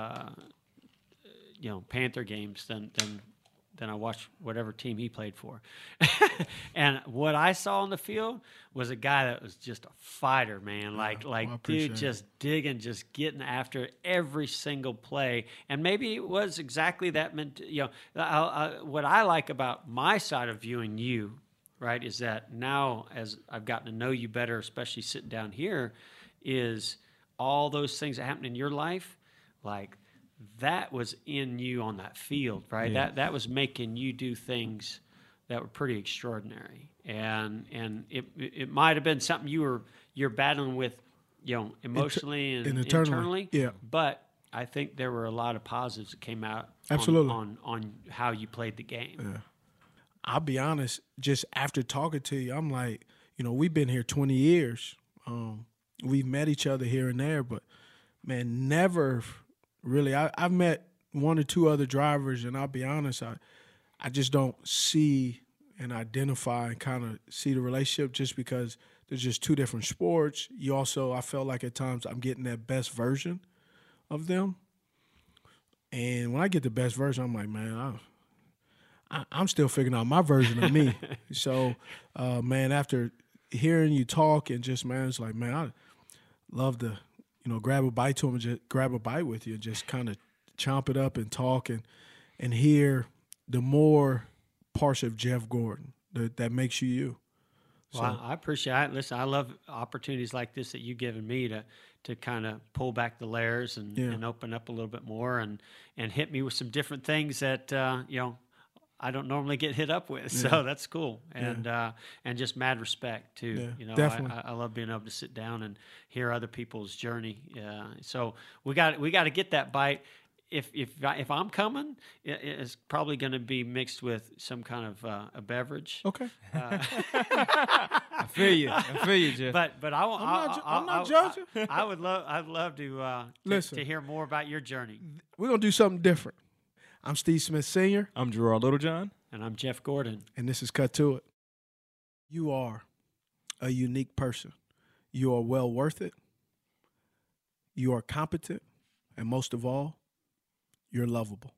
[SPEAKER 11] Panther games than I watched whatever team he played for. And what I saw on the field was a guy that was just a fighter, man. Dude, just digging, just getting after every single play. And maybe it was exactly that. What I like about my side of viewing you, right, is that now as I've gotten to know you better, especially sitting down here, is all those things that happened in your life, like that was in you on that field, right?
[SPEAKER 16] Yeah.
[SPEAKER 11] That was making you do things that were pretty extraordinary. And it might have been something you're battling with, emotionally and internally.
[SPEAKER 8] Yeah.
[SPEAKER 11] But I think there were a lot of positives that came out
[SPEAKER 8] Absolutely.
[SPEAKER 11] on how you played the game.
[SPEAKER 8] Yeah. I'll be honest, just after talking to you, I'm like, we've been here 20 years. We've met each other here and there, but, man, never really. I've met one or two other drivers, and I'll be honest, I just don't see and identify and kind of see the relationship just because there's just two different sports. I felt like at times I'm getting that best version of them. And when I get the best version, I'm like, man, I'm still figuring out my version of me. So, man, after hearing you talk and just, man, it's like, man, I love to, grab a bite to him and just grab a bite with you and just kind of chomp it up and talk and hear the more parts of Jeff Gordon that makes you you.
[SPEAKER 11] Well, I appreciate it. Listen, I love opportunities like this that you've given me to kind of pull back the layers and open up a little bit more and hit me with some different things that, I don't normally get hit up with. So that's cool. And just mad respect too.
[SPEAKER 8] Yeah,
[SPEAKER 11] you know,
[SPEAKER 8] definitely.
[SPEAKER 11] I love being able to sit down and hear other people's journey. So we got to get that bite. If I'm coming, it's probably going to be mixed with some kind of a beverage.
[SPEAKER 8] Okay.
[SPEAKER 16] I feel you, Jeff.
[SPEAKER 11] But
[SPEAKER 8] I'm not judging.
[SPEAKER 11] I'd love to
[SPEAKER 8] Listen.
[SPEAKER 11] to hear more about your journey.
[SPEAKER 8] We're gonna do something different. I'm Steve Smith Sr.
[SPEAKER 16] I'm Gerard Littlejohn.
[SPEAKER 11] And I'm Jeff Gordon.
[SPEAKER 8] And this is Cut to It. You are a unique person. You are well worth it. You are competent. And most of all, you're lovable.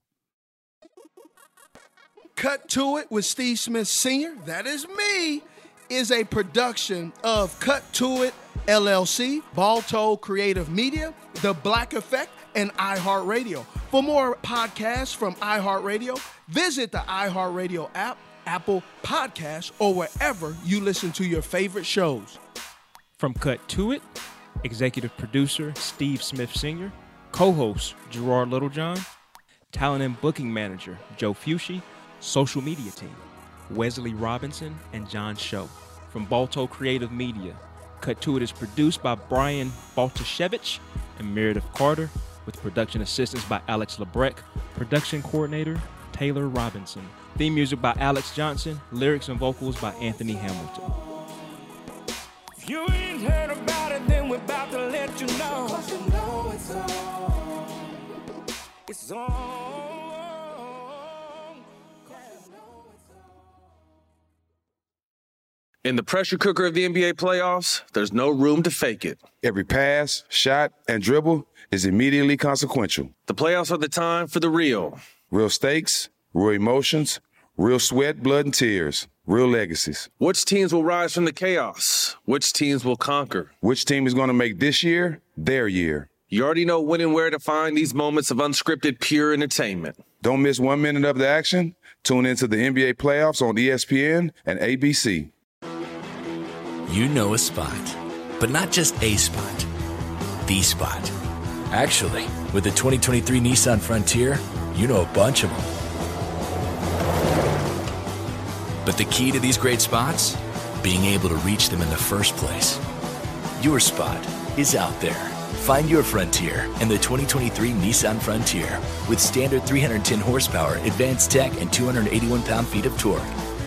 [SPEAKER 8] Cut to It with Steve Smith Sr., that is me, is a production of Cut to It, LLC, Balto Creative Media, The Black Effect, and iHeartRadio. For more podcasts from iHeartRadio, visit the iHeartRadio app, Apple Podcasts, or wherever you listen to your favorite shows.
[SPEAKER 16] From Cut to It, executive producer Steve Smith Sr., co-host Gerard Littlejohn, talent and booking manager Joe Fucci, social media team Wesley Robinson and John Show. From Balto Creative Media, Cut to It is produced by Brian Baltashevich and Meredith Carter, with production assistance by Alex Lebrecht, production coordinator Taylor Robinson. Theme music by Alex Johnson, lyrics and vocals by Anthony Hamilton.
[SPEAKER 10] If you ain't heard about it, then we're about to let you know. 'Cause you know it's on. It's on.
[SPEAKER 1] In the pressure cooker of the NBA playoffs, there's no room to fake it.
[SPEAKER 2] Every pass, shot, and dribble is immediately consequential.
[SPEAKER 1] The playoffs are the time for the real.
[SPEAKER 2] Real stakes, real emotions, real sweat, blood, and tears, real legacies.
[SPEAKER 1] Which teams will rise from the chaos? Which teams will conquer?
[SPEAKER 2] Which team is going to make this year their year?
[SPEAKER 1] You already know when and where to find these moments of unscripted, pure entertainment.
[SPEAKER 2] Don't miss 1 minute of the action. Tune into the NBA playoffs on ESPN and ABC.
[SPEAKER 3] You know a spot, but not just a spot, the spot. Actually, with the 2023 Nissan Frontier, you know a bunch of them. But the key to these great spots? Being able to reach them in the first place. Your spot is out there. Find your Frontier in the 2023 Nissan Frontier with standard 310 horsepower, advanced tech, and 281 pound-feet of torque.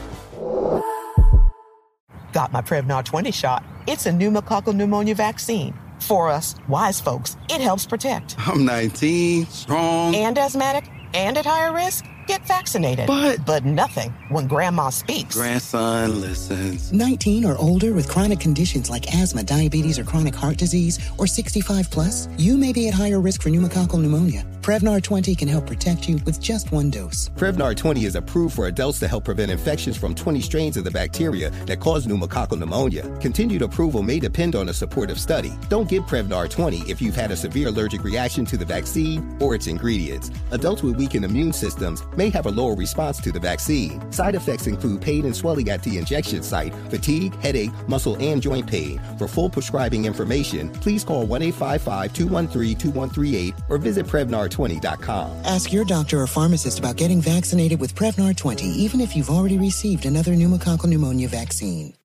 [SPEAKER 4] Got my Prevnar 20 shot. It's a pneumococcal pneumonia vaccine. For us, wise folks, it helps protect.
[SPEAKER 5] I'm 19, strong.
[SPEAKER 4] And asthmatic, and at higher risk? Get vaccinated. But nothing when grandma speaks.
[SPEAKER 5] Grandson listens.
[SPEAKER 6] 19 or older with chronic conditions like asthma, diabetes, or chronic heart disease, or 65 plus, you may be at higher risk for pneumococcal pneumonia. Prevnar 20 can help protect you with just one dose.
[SPEAKER 7] Prevnar 20 is approved for adults to help prevent infections from 20 strains of the bacteria that cause pneumococcal pneumonia. Continued approval may depend on a supportive study. Don't give Prevnar 20 if you've had a severe allergic reaction to the vaccine or its ingredients. Adults with weakened immune systems may have a lower response to the vaccine. Side effects include pain and swelling at the injection site, fatigue, headache, muscle, and joint pain. For full prescribing information, please call 1-855-213-2138 or visit Prevnar20.com.
[SPEAKER 6] Ask your doctor or pharmacist about getting vaccinated with Prevnar 20, even if you've already received another pneumococcal pneumonia vaccine.